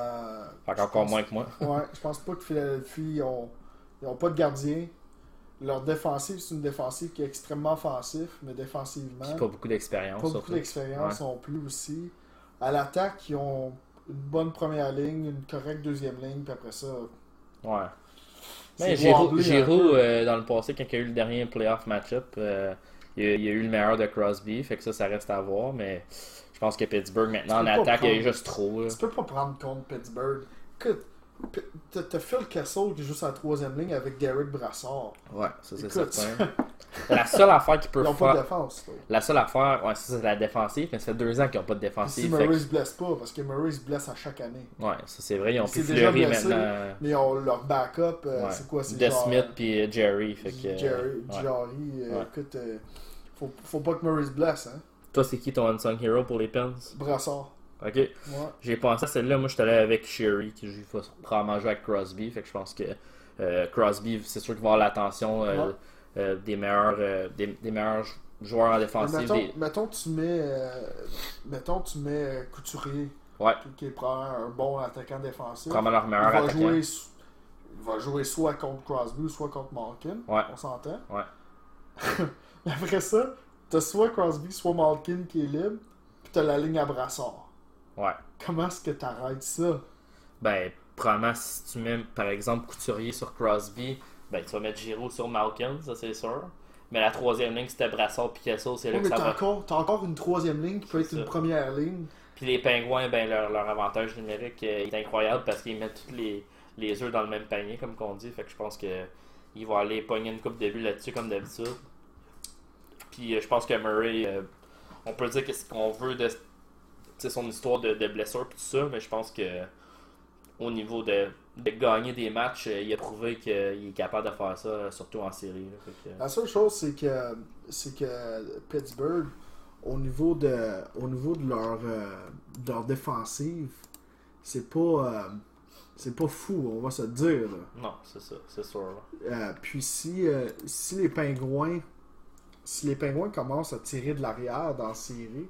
Speaker 4: Je
Speaker 5: encore
Speaker 4: pense-
Speaker 5: moins que moi.
Speaker 4: Ouais, je pense pas que Philadelphie, ils ont pas de gardien. Leur défensive, c'est une défensive qui est extrêmement offensive, mais défensivement,
Speaker 5: Puis pas beaucoup d'expérience.
Speaker 4: pas beaucoup
Speaker 5: surtout.
Speaker 4: d'expérience non plus aussi. À l'attaque, ils ont une bonne première ligne, une correcte deuxième ligne, puis après ça,
Speaker 5: Ouais.
Speaker 4: c'est
Speaker 5: Mais Giroud,
Speaker 4: wobbly un peu.
Speaker 5: dans le passé, quand il y a eu le dernier playoff match-up, il y a eu le meilleur de Crosby, fait que ça reste à voir, mais je pense que Pittsburgh, maintenant, en
Speaker 4: Tu peux pas
Speaker 5: attaque, il y a
Speaker 4: prendre-
Speaker 5: juste trop. Là.
Speaker 4: Tu peux pas prendre compte Pittsburgh. Écoute, t'as Phil Kessel qui joue sur la troisième ligne avec Derek Brassard.
Speaker 5: Ouais, ça c'est
Speaker 4: Écoute,
Speaker 5: certain. La seule affaire qu'ils
Speaker 4: ils
Speaker 5: peuvent
Speaker 4: n'ont pas de
Speaker 5: faire...
Speaker 4: défense. là.
Speaker 5: La seule affaire, ouais, c'est la défensive, mais ça fait 2 ans qu'ils n'ont pas de
Speaker 4: Puis
Speaker 5: défensive.
Speaker 4: si
Speaker 5: fait
Speaker 4: Murray
Speaker 5: que-
Speaker 4: se blesse pas, parce que Murray se blesse à chaque année.
Speaker 5: Ouais, ça c'est vrai, ils ont
Speaker 4: Il
Speaker 5: pu
Speaker 4: s'est déjà
Speaker 5: fleurir
Speaker 4: blessé,
Speaker 5: maintenant.
Speaker 4: Mais ils ont leur backup,
Speaker 5: Ouais.
Speaker 4: c'est quoi? C'est
Speaker 5: Des
Speaker 4: genre,
Speaker 5: Smith puis Jerry. Fait que,
Speaker 4: Jerry,
Speaker 5: ouais.
Speaker 4: Jarry,
Speaker 5: Ouais.
Speaker 4: écoute, faut pas que Murray se blesse, hein?
Speaker 5: Toi, c'est qui ton unsung hero pour les Pens?
Speaker 4: Brassard.
Speaker 5: Ok.
Speaker 4: Ouais.
Speaker 5: J'ai pensé à celle-là, moi je suis allé avec Sherry, qui va probablement jouer avec Crosby, fait que je pense que Crosby, c'est sûr qu'il va avoir l'attention des meilleurs joueurs en défensive.
Speaker 4: Mettons, tu mets Couturier,
Speaker 5: Ouais,
Speaker 4: qui est probablement un bon attaquant défensif.
Speaker 5: probablement leur
Speaker 4: Il
Speaker 5: meilleur
Speaker 4: va,
Speaker 5: attaquant.
Speaker 4: il va jouer soit contre Crosby ou soit contre Malkin.
Speaker 5: Ouais.
Speaker 4: On s'entend.
Speaker 5: Ouais.
Speaker 4: Après ça, t'as soit Crosby, soit Malkin qui est libre, puis t'as la ligne à Brassard.
Speaker 5: Ouais.
Speaker 4: Comment est-ce que t'arrêtes ça?
Speaker 5: Ben, probablement si tu mets par exemple Couturier sur Crosby, ben tu vas mettre Giroud sur Malkin, ça c'est sûr. Mais la troisième ligne c'était Brassard puis Kessel, c'est là
Speaker 4: Oui,
Speaker 5: que
Speaker 4: mais
Speaker 5: ça va.
Speaker 4: t'as encore une troisième ligne qui peut être
Speaker 5: C'est
Speaker 4: une
Speaker 5: ça.
Speaker 4: première ligne.
Speaker 5: Puis les Pingouins, ben leur avantage numérique est incroyable parce qu'ils mettent tous les œufs dans le même panier, comme qu'on dit. Fait que je pense que ils vont aller pogner une coupe de but là-dessus comme d'habitude. Puis je pense que Murray, on peut dire que ce qu'on veut de son histoire de blessure et tout ça, mais je pense que au niveau de gagner des matchs, il a prouvé qu'il est capable de faire ça, surtout en série. Là. Fait que,
Speaker 4: La seule chose, c'est que Pittsburgh, au niveau de leur défensive, c'est pas fou, on va se dire. Là.
Speaker 5: non, c'est ça, c'est sûr. Là.
Speaker 4: Puis si les Pingouins commencent à tirer de l'arrière dans la série,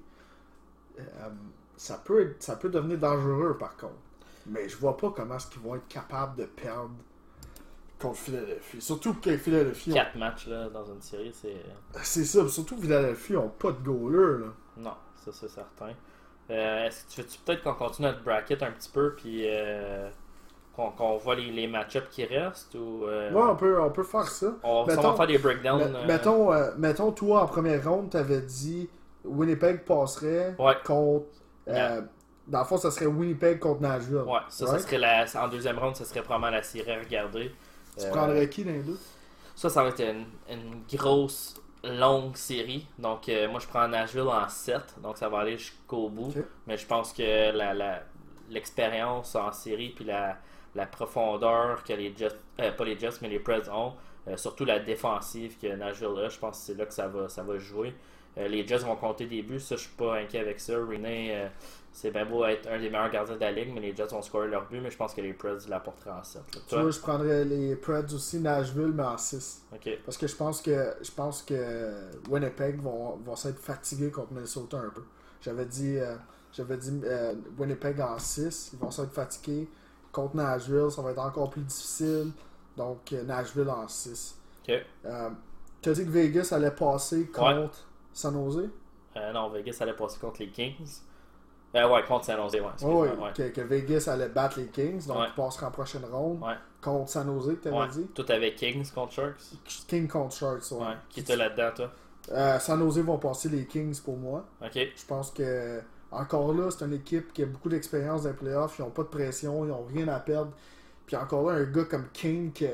Speaker 4: ça peut devenir dangereux par contre. Mais je vois pas comment est-ce qu'ils vont être capables de perdre contre Philadelphie. Surtout que Philadelphie
Speaker 5: 4 matchs là, dans une série,
Speaker 4: c'est ça, surtout que Philadelphie ont pas de goaler là.
Speaker 5: Non, ça c'est certain. Est-ce que tu veux peut-être qu'on continue notre bracket un petit peu puis qu'on voit les match-ups qui restent ou
Speaker 4: Ouais, on peut faire ça.
Speaker 5: on
Speaker 4: Mettons-
Speaker 5: va faire des breakdowns.
Speaker 4: Mettons, toi en première ronde, t'avais dit Winnipeg passerait
Speaker 5: Ouais.
Speaker 4: contre.
Speaker 5: Yeah.
Speaker 4: Dans le fond, ça serait Winnipeg contre Nashville.
Speaker 5: Ouais, ça
Speaker 4: Right?
Speaker 5: serait en deuxième ronde, ça serait probablement la série à regarder.
Speaker 4: Tu prendrais qui dans les deux?
Speaker 5: Ça va être une grosse, longue série. Donc, moi, je prends Nashville en 7. Donc, ça va aller jusqu'au bout.
Speaker 4: Ok.
Speaker 5: Mais je pense que l'expérience en série puis la profondeur que les Jets, pas les Jets, mais les Preds ont, surtout la défensive que Nashville a, je pense que c'est là que ça va jouer. Les Jets vont compter des buts, ça, je suis pas inquiet avec ça. René, c'est bien beau être un des meilleurs gardiens de la ligue, mais les Jets vont scorer leur but, mais je pense que les Preds l'apporteraient en 7.
Speaker 4: Tu vois, je prendrais les Preds aussi, Nashville, mais en 6.
Speaker 5: Ok.
Speaker 4: Parce que je pense que Winnipeg vont s'être fatigués contre Minnesota un peu. J'avais dit Winnipeg en 6, ils vont s'être fatigués. Contre Nashville, ça va être encore plus difficile. Donc Nashville en 6.
Speaker 5: Ok.
Speaker 4: T'as dit que Vegas allait passer contre San Jose?
Speaker 5: Non, Vegas allait passer contre les Kings. Ouais, contre San Jose, ouais.
Speaker 4: Oui,
Speaker 5: excuse-moi, ouais.
Speaker 4: que Vegas allait battre les Kings, donc
Speaker 5: Ouais.
Speaker 4: ils passeraient en prochaine ronde
Speaker 5: Ouais.
Speaker 4: contre San Jose, que tu avais
Speaker 5: Ouais.
Speaker 4: dit.
Speaker 5: Tout avec Kings contre Sharks.
Speaker 4: King contre Sharks, ouais.
Speaker 5: Ouais. Qui était là-dedans, toi?
Speaker 4: San Jose vont passer les Kings pour moi.
Speaker 5: Ok.
Speaker 4: Je pense que, encore là, c'est une équipe qui a beaucoup d'expérience dans les playoffs. Ils n'ont pas de pression, ils n'ont rien à perdre. Puis encore là, un gars comme King qui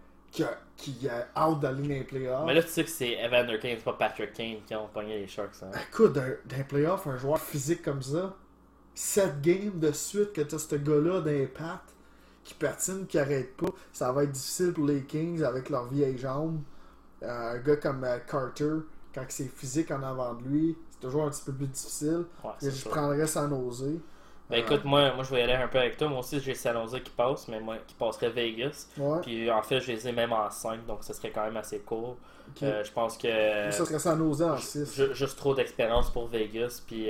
Speaker 4: est out dans la ligne des playoffs.
Speaker 5: Mais là, tu sais que c'est Evander Kane, c'est pas Patrick Kane qui ont pogné les Sharks. Hein.
Speaker 4: Écoute, dans les playoffs, un joueur physique comme ça, 7 games de suite que tu as ce gars-là dans les pattes, qui patine, qui arrête pas, ça va être difficile pour les Kings avec leurs vieilles jambes. Un gars comme Carter, quand c'est physique en avant de lui, c'est toujours un petit peu plus difficile.
Speaker 5: Ouais,
Speaker 4: Et
Speaker 5: c'est
Speaker 4: je
Speaker 5: sûr.
Speaker 4: prendrais San Jose.
Speaker 5: Ben écoute, moi je vais y aller un peu avec toi. Moi aussi, j'ai San Jose qui passe, mais moi qui passerait Vegas.
Speaker 4: Ouais.
Speaker 5: Puis en fait, je les ai même en 5, donc ce serait quand même assez cool.
Speaker 4: Ok.
Speaker 5: Je pense que
Speaker 4: Ça serait San Jose en 6.
Speaker 5: juste trop d'expérience pour Vegas, puis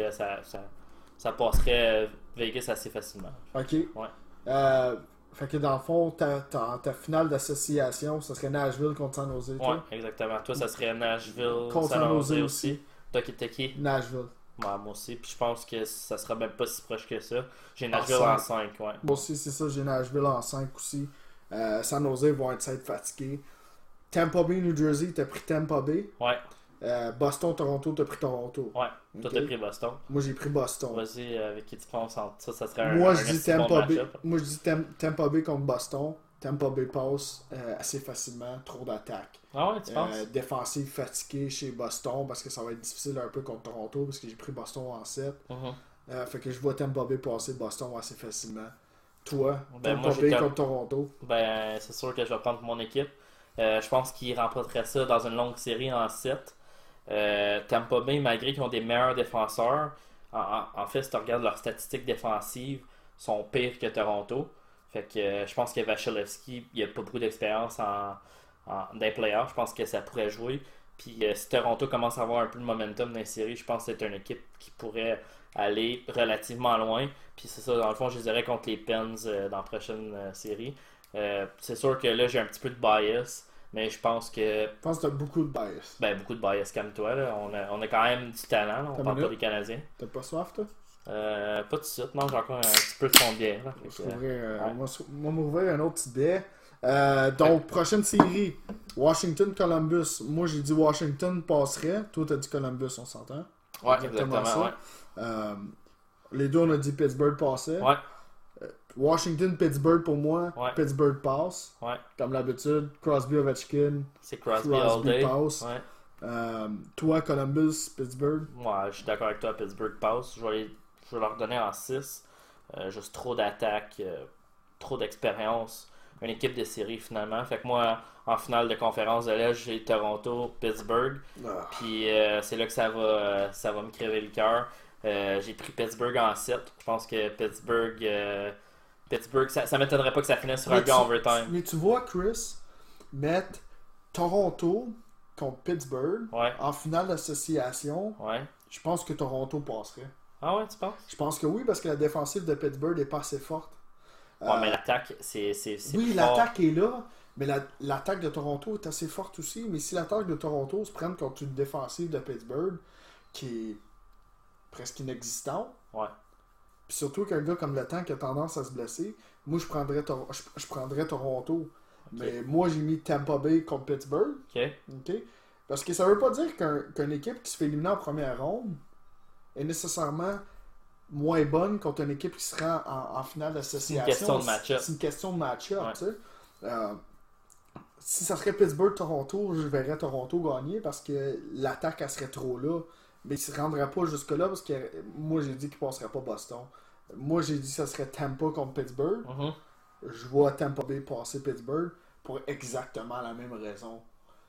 Speaker 5: ça passerait Vegas assez facilement.
Speaker 4: Ok.
Speaker 5: Ouais.
Speaker 4: Fait que dans le fond, ta finale d'association, ça serait Nashville contre San Jose. toi?
Speaker 5: Ouais, exactement. Toi, ça serait Nashville,
Speaker 4: Contre
Speaker 5: San
Speaker 4: San
Speaker 5: Jose
Speaker 4: Jose
Speaker 5: aussi. Toi qui t'es qui?
Speaker 4: Nashville.
Speaker 5: Ouais, moi aussi. Puis je pense que ça sera même pas si proche que ça. J'ai
Speaker 4: En
Speaker 5: Nashville en 5, ouais.
Speaker 4: Moi aussi, c'est ça, j'ai Nashville en 5 aussi. San Jose vont être fatigués. Tampa Bay, New Jersey, t'as pris Tampa Bay.
Speaker 5: Ouais,
Speaker 4: Boston, Toronto, t'as pris Toronto.
Speaker 5: ouais. Toi,
Speaker 4: Ok.
Speaker 5: t'as pris Boston.
Speaker 4: Moi, j'ai pris Boston.
Speaker 5: Vas-y, avec qui tu penses entre ça? Ça serait un
Speaker 4: Moi,
Speaker 5: un
Speaker 4: je dis
Speaker 5: assez bon
Speaker 4: Tampa Bay.
Speaker 5: match-up.
Speaker 4: Moi, je dis Tampa Bay contre Boston. Tampa Bay passe assez facilement, trop d'attaques.
Speaker 5: Ah ouais, tu penses?
Speaker 4: Défensive fatiguée chez Boston parce que ça va être difficile un peu contre Toronto parce que j'ai pris Boston en 7.
Speaker 5: Mhm.
Speaker 4: Fait que je vois Tampa Bay passer Boston assez facilement. Toi,
Speaker 5: Ben,
Speaker 4: Tampa
Speaker 5: moi, j'ai
Speaker 4: Bay
Speaker 5: Tam-
Speaker 4: contre Toronto.
Speaker 5: Ben, c'est sûr que je vais prendre mon équipe. Je pense qu'ils remporteraient ça dans une longue série en 7. Tampa Bay, malgré qu'ils ont des meilleurs défenseurs, en fait, si tu regardes leurs statistiques défensives, sont pires que Toronto. Fait que je pense que Vasilevsky, il a pas beaucoup d'expérience dans les playoffs. Je pense que ça pourrait jouer. Puis si Toronto commence à avoir un peu de momentum dans les séries, je pense que c'est une équipe qui pourrait aller relativement loin. Puis c'est ça, dans le fond, je les aurais contre les Pens dans la prochaine série. C'est sûr que là, j'ai un petit peu de bias, mais je pense que.
Speaker 4: Je pense que t'as beaucoup de bias.
Speaker 5: Ben, beaucoup de bias comme toi. Là. On a quand même du talent. Là. On
Speaker 4: T'as
Speaker 5: parle pas
Speaker 4: minute?
Speaker 5: des Canadiens.
Speaker 4: T'as pas soif, toi?
Speaker 5: Pas tout de suite. Non, j'ai encore un petit peu de fond de bière. Là. Fait
Speaker 4: Je
Speaker 5: que,
Speaker 4: trouverais,
Speaker 5: ouais.
Speaker 4: moi, m'ouvrir un autre petit dé. Donc, prochaine série. Washington-Columbus. Moi, j'ai dit Washington passerait. Toi, t'as dit Columbus, on s'entend?
Speaker 5: Ouais,
Speaker 4: Exactement
Speaker 5: exactement. Ouais.
Speaker 4: Les deux, on a dit Pittsburgh passait.
Speaker 5: Ouais,
Speaker 4: Washington-Pittsburgh pour moi.
Speaker 5: Ouais.
Speaker 4: Pittsburgh passe.
Speaker 5: ouais.
Speaker 4: Comme d'habitude. Crosby-Ovechkin.
Speaker 5: C'est Crosby all
Speaker 4: Crosby
Speaker 5: day.
Speaker 4: passe.
Speaker 5: Ouais.
Speaker 4: Toi, Columbus-Pittsburgh.
Speaker 5: Ouais, je suis d'accord avec toi. Pittsburgh passe. Je vais leur donner en 6. Juste trop d'attaques, trop d'expérience. Une équipe de série finalement. Fait que moi, en finale de conférence de l'Est, j'ai Toronto, Pittsburgh. Puis c'est là que ça va me crever le cœur. J'ai pris Pittsburgh en 7. Je pense que Pittsburgh, ça m'étonnerait pas que ça finisse sur un gars overtime.
Speaker 4: Mais tu vois Chris mettre Toronto contre Pittsburgh
Speaker 5: Ouais,
Speaker 4: en finale d'association.
Speaker 5: ouais.
Speaker 4: Je pense que Toronto passerait.
Speaker 5: Ah ouais, tu penses?
Speaker 4: Je pense que oui, parce que la défensive de Pittsburgh n'est pas assez forte.
Speaker 5: Ouais, mais l'attaque, c'est
Speaker 4: Oui,
Speaker 5: fort.
Speaker 4: l'attaque est là, mais l'attaque de Toronto est assez forte aussi. Mais si l'attaque de Toronto se prenne contre une défensive de Pittsburgh qui est presque inexistante,
Speaker 5: Ouais.
Speaker 4: puis surtout qu'un gars comme le Temps qui a tendance à se blesser, moi je prendrais Toronto. Mais moi j'ai mis Tampa Bay contre Pittsburgh.
Speaker 5: Ok.
Speaker 4: OK? Parce que ça veut pas dire qu'une équipe qui se fait éliminer en première ronde est nécessairement moins bonne contre une équipe qui sera en finale d'association.
Speaker 5: C'est une question de match-up.
Speaker 4: C'est une question de match-up,
Speaker 5: Ouais.
Speaker 4: tu sais. Si ça serait Pittsburgh-Toronto, je verrais Toronto gagner parce que l'attaque, elle serait trop là. Mais il se rendrait pas jusque-là parce que moi, j'ai dit qu'il passerait pas Boston. Moi, j'ai dit que ça serait Tampa contre Pittsburgh.
Speaker 5: Mhm.
Speaker 4: Je vois Tampa Bay passer Pittsburgh pour exactement la même raison.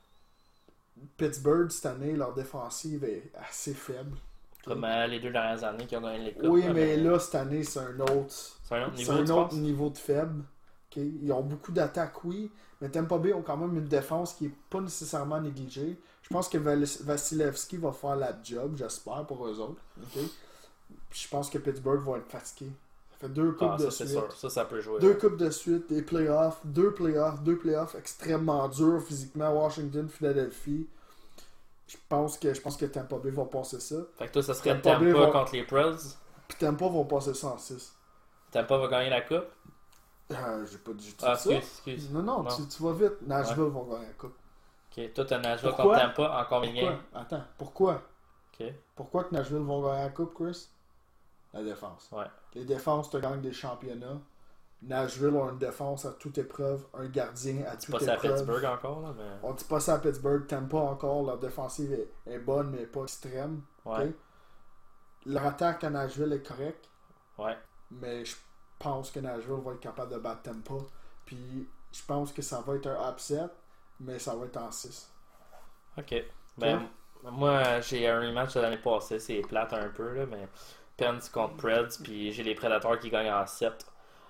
Speaker 4: Pittsburgh, cette année, leur défensive est assez faible.
Speaker 5: Comme les 2 dernières années qui ont gagné les coupes.
Speaker 4: Oui, mais là, cette année, c'est un autre,
Speaker 5: C'est un autre
Speaker 4: c'est
Speaker 5: niveau,
Speaker 4: un
Speaker 5: tu
Speaker 4: autre
Speaker 5: penses?
Speaker 4: niveau de faible. Ok? Ils ont beaucoup d'attaques, oui, mais Tampa Bay ont quand même une défense qui n'est pas nécessairement négligée. Je pense que Vasilevsky va faire la job, j'espère, pour eux autres. Ok? Puis je pense que Pittsburgh va être fatigué. Ça fait 2 coupes
Speaker 5: Ah,
Speaker 4: de
Speaker 5: ça, c'est
Speaker 4: suite.
Speaker 5: sûr. Ça peut jouer.
Speaker 4: 2 coupes de suite, des playoffs, 2 playoffs extrêmement durs physiquement. Washington, Philadelphie. Je pense que Tampa Bay va passer ça.
Speaker 5: Fait que toi, ça serait
Speaker 4: Tampa Bay
Speaker 5: Tampa
Speaker 4: va-
Speaker 5: contre les Preds.
Speaker 4: Puis Tampa vont passer ça en 6.
Speaker 5: Tampa va gagner la coupe?
Speaker 4: J'ai pas dit
Speaker 5: Ah,
Speaker 4: ça.
Speaker 5: excuse.
Speaker 4: Non. Tu vas vite. Nashville vont gagner la coupe.
Speaker 5: Ok, toi, t'as Nashville
Speaker 4: Pourquoi?
Speaker 5: contre Tampa en combien de games?
Speaker 4: Attends, pourquoi?
Speaker 5: Ok.
Speaker 4: Pourquoi que Nashville vont gagner la coupe, Chris? La défense.
Speaker 5: Ouais.
Speaker 4: Les défenses te gagnent des championnats. Nashville ont une défense à toute épreuve, un gardien à toute
Speaker 5: Pas ça à
Speaker 4: épreuve.
Speaker 5: Pittsburgh encore, là, mais...
Speaker 4: On dit pas ça à Pittsburgh, Tampa encore, leur défensive est bonne, mais pas extrême.
Speaker 5: Ouais.
Speaker 4: ok? Leur attaque à Nashville est correcte,
Speaker 5: Ouais.
Speaker 4: mais je pense que Nashville va être capable de battre Tampa. Puis je pense que ça va être un upset, mais ça va être en 6.
Speaker 5: Ok. Ben, moi, j'ai un rematch de l'année passée, c'est plate un peu, là, mais Pens contre Preds, puis j'ai les Predators qui gagnent en 7.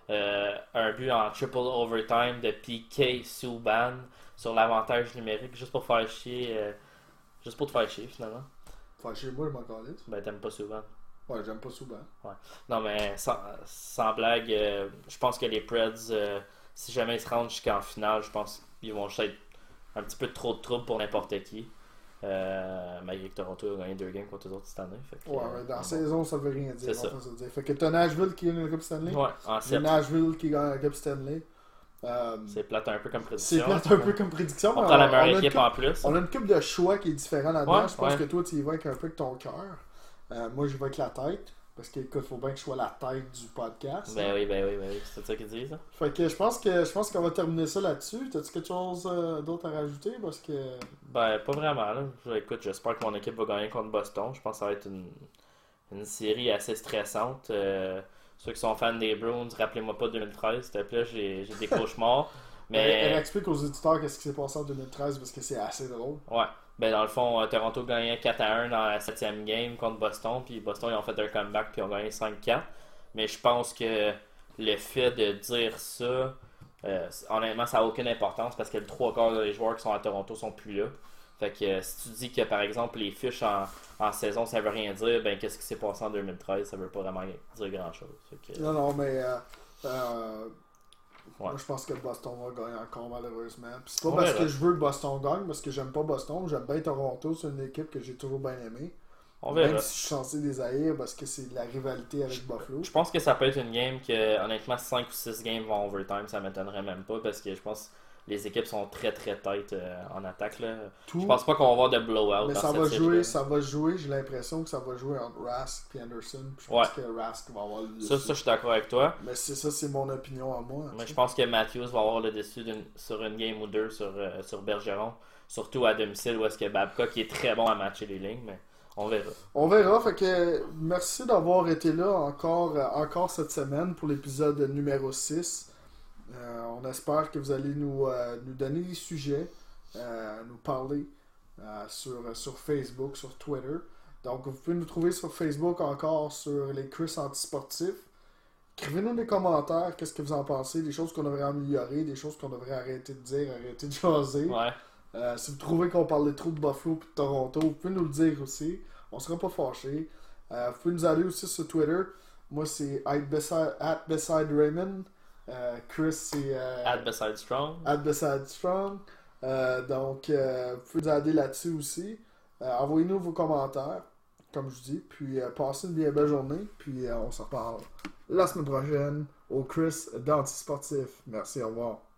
Speaker 5: Un but en triple overtime de PK Subban sur l'avantage numérique, juste pour faire chier. Juste pour te faire chier, finalement.
Speaker 4: Enfin, chez moi, je m'en calisse.
Speaker 5: Ben, t'aimes pas Subban.
Speaker 4: Ouais, j'aime pas souvent.
Speaker 5: Non, mais sans blague, je pense que les Preds, si jamais ils se rendent jusqu'en finale, je pense qu'ils vont juste être un petit peu trop de trouble pour n'importe qui. Malgré que Toronto a gagné 2 games contre eux autres cette année. Fait que,
Speaker 4: Ouais, mais dans la saison, ça veut rien dire.
Speaker 5: C'est ça.
Speaker 4: On va se dire. Fait que t'as Nashville qui gagne la Coupe Stanley.
Speaker 5: Ouais, en
Speaker 4: T'as
Speaker 5: 7.
Speaker 4: Nashville qui gagne la Coupe Stanley.
Speaker 5: C'est plate un peu comme
Speaker 4: C'est
Speaker 5: prédiction.
Speaker 4: plate un peu comme prédiction.
Speaker 5: On
Speaker 4: mais
Speaker 5: prend la
Speaker 4: a
Speaker 5: meilleure
Speaker 4: une
Speaker 5: équipe
Speaker 4: coupe-
Speaker 5: en plus.
Speaker 4: On a une coupe de choix qui est différent là-dedans.
Speaker 5: Ouais,
Speaker 4: je pense
Speaker 5: ouais.
Speaker 4: que toi, tu y vas avec un peu avec ton cœur. Moi, j'y vais avec la tête. Parce qu'il faut bien que je sois la tête du podcast.
Speaker 5: Ben oui. C'est ça qu'ils disent. Hein?
Speaker 4: Fait que je pense qu'on va terminer ça là-dessus. T'as-tu quelque chose d'autre à rajouter? Parce que.
Speaker 5: Ben, pas vraiment. Là. Écoute, j'espère que mon équipe va gagner contre Boston. Je pense que ça va être une série assez stressante. Ceux qui sont fans des Bruins, rappelez-moi pas 2013, s'il te plaît, j'ai des cauchemars. Mais
Speaker 4: Explique aux éditeurs qu'est-ce qui s'est passé en 2013 parce que c'est assez drôle.
Speaker 5: ouais, ben dans le fond, Toronto gagnait 4-1 dans la 7e game contre Boston, puis Boston ils ont fait un comeback puis ils ont gagné 5-4. Mais je pense que le fait de dire ça, honnêtement, ça n'a aucune importance parce que le 3/4 des joueurs qui sont à Toronto sont plus là. Fait que si tu dis que par exemple les fiches en saison ça veut rien dire, ben qu'est-ce qui s'est passé en 2013, ça veut pas vraiment dire grand chose.
Speaker 4: Non, mais.
Speaker 5: Ouais.
Speaker 4: Moi, je pense que Boston va gagner encore, malheureusement. Puis c'est pas
Speaker 5: On
Speaker 4: parce
Speaker 5: verra.
Speaker 4: que je veux que Boston gagne, parce que j'aime pas Boston. J'aime bien Toronto. C'est une équipe que j'ai toujours bien aimée.
Speaker 5: On verra.
Speaker 4: Même si je suis censé les haïr parce que c'est de la rivalité avec Buffalo.
Speaker 5: Je pense que ça peut être une game que, honnêtement, 5 ou 6 games vont overtime, ça m'étonnerait même pas parce que je pense que les équipes sont très tight en attaque. Là.
Speaker 4: Tout.
Speaker 5: Je pense pas qu'on va avoir de blowout
Speaker 4: Mais
Speaker 5: dans
Speaker 4: ça
Speaker 5: cette
Speaker 4: va
Speaker 5: série-là.
Speaker 4: ça va jouer. J'ai l'impression que ça va jouer entre Rask et Anderson. Puis je
Speaker 5: Ouais.
Speaker 4: pense que Rask va avoir le dessus.
Speaker 5: Ça, je suis d'accord avec toi.
Speaker 4: Mais c'est mon opinion à moi.
Speaker 5: Mais je pense que Matthews va avoir le dessus sur une game ou deux sur Bergeron. Surtout à domicile où est-ce que Babcock qui est très bon à matcher les lignes, mais on verra.
Speaker 4: On verra. Fait que merci d'avoir été là encore cette semaine pour l'épisode numéro 6. On espère que vous allez nous donner des sujets, nous parler sur Facebook, sur Twitter. Donc vous pouvez nous trouver sur Facebook encore sur les Chris Antisportifs. Écrivez-nous des commentaires, qu'est-ce que vous en pensez, des choses qu'on devrait améliorer, des choses qu'on devrait arrêter de dire, arrêter de jaser.
Speaker 5: Ouais.
Speaker 4: Si vous trouvez qu'on parlait trop de Buffalo et de Toronto, vous pouvez nous le dire aussi. On sera pas fâchés. Vous pouvez nous aller aussi sur Twitter. Moi, c'est @BesideRaymond. Chris, c'est
Speaker 5: Beside Strong.
Speaker 4: @BesideStrong. Donc, vous pouvez nous aider là-dessus aussi. Envoyez-nous vos commentaires, comme je dis. Puis, passez une bien belle journée. Puis, on se reparle la semaine prochaine au Chris d'Antisportif. Merci, au revoir.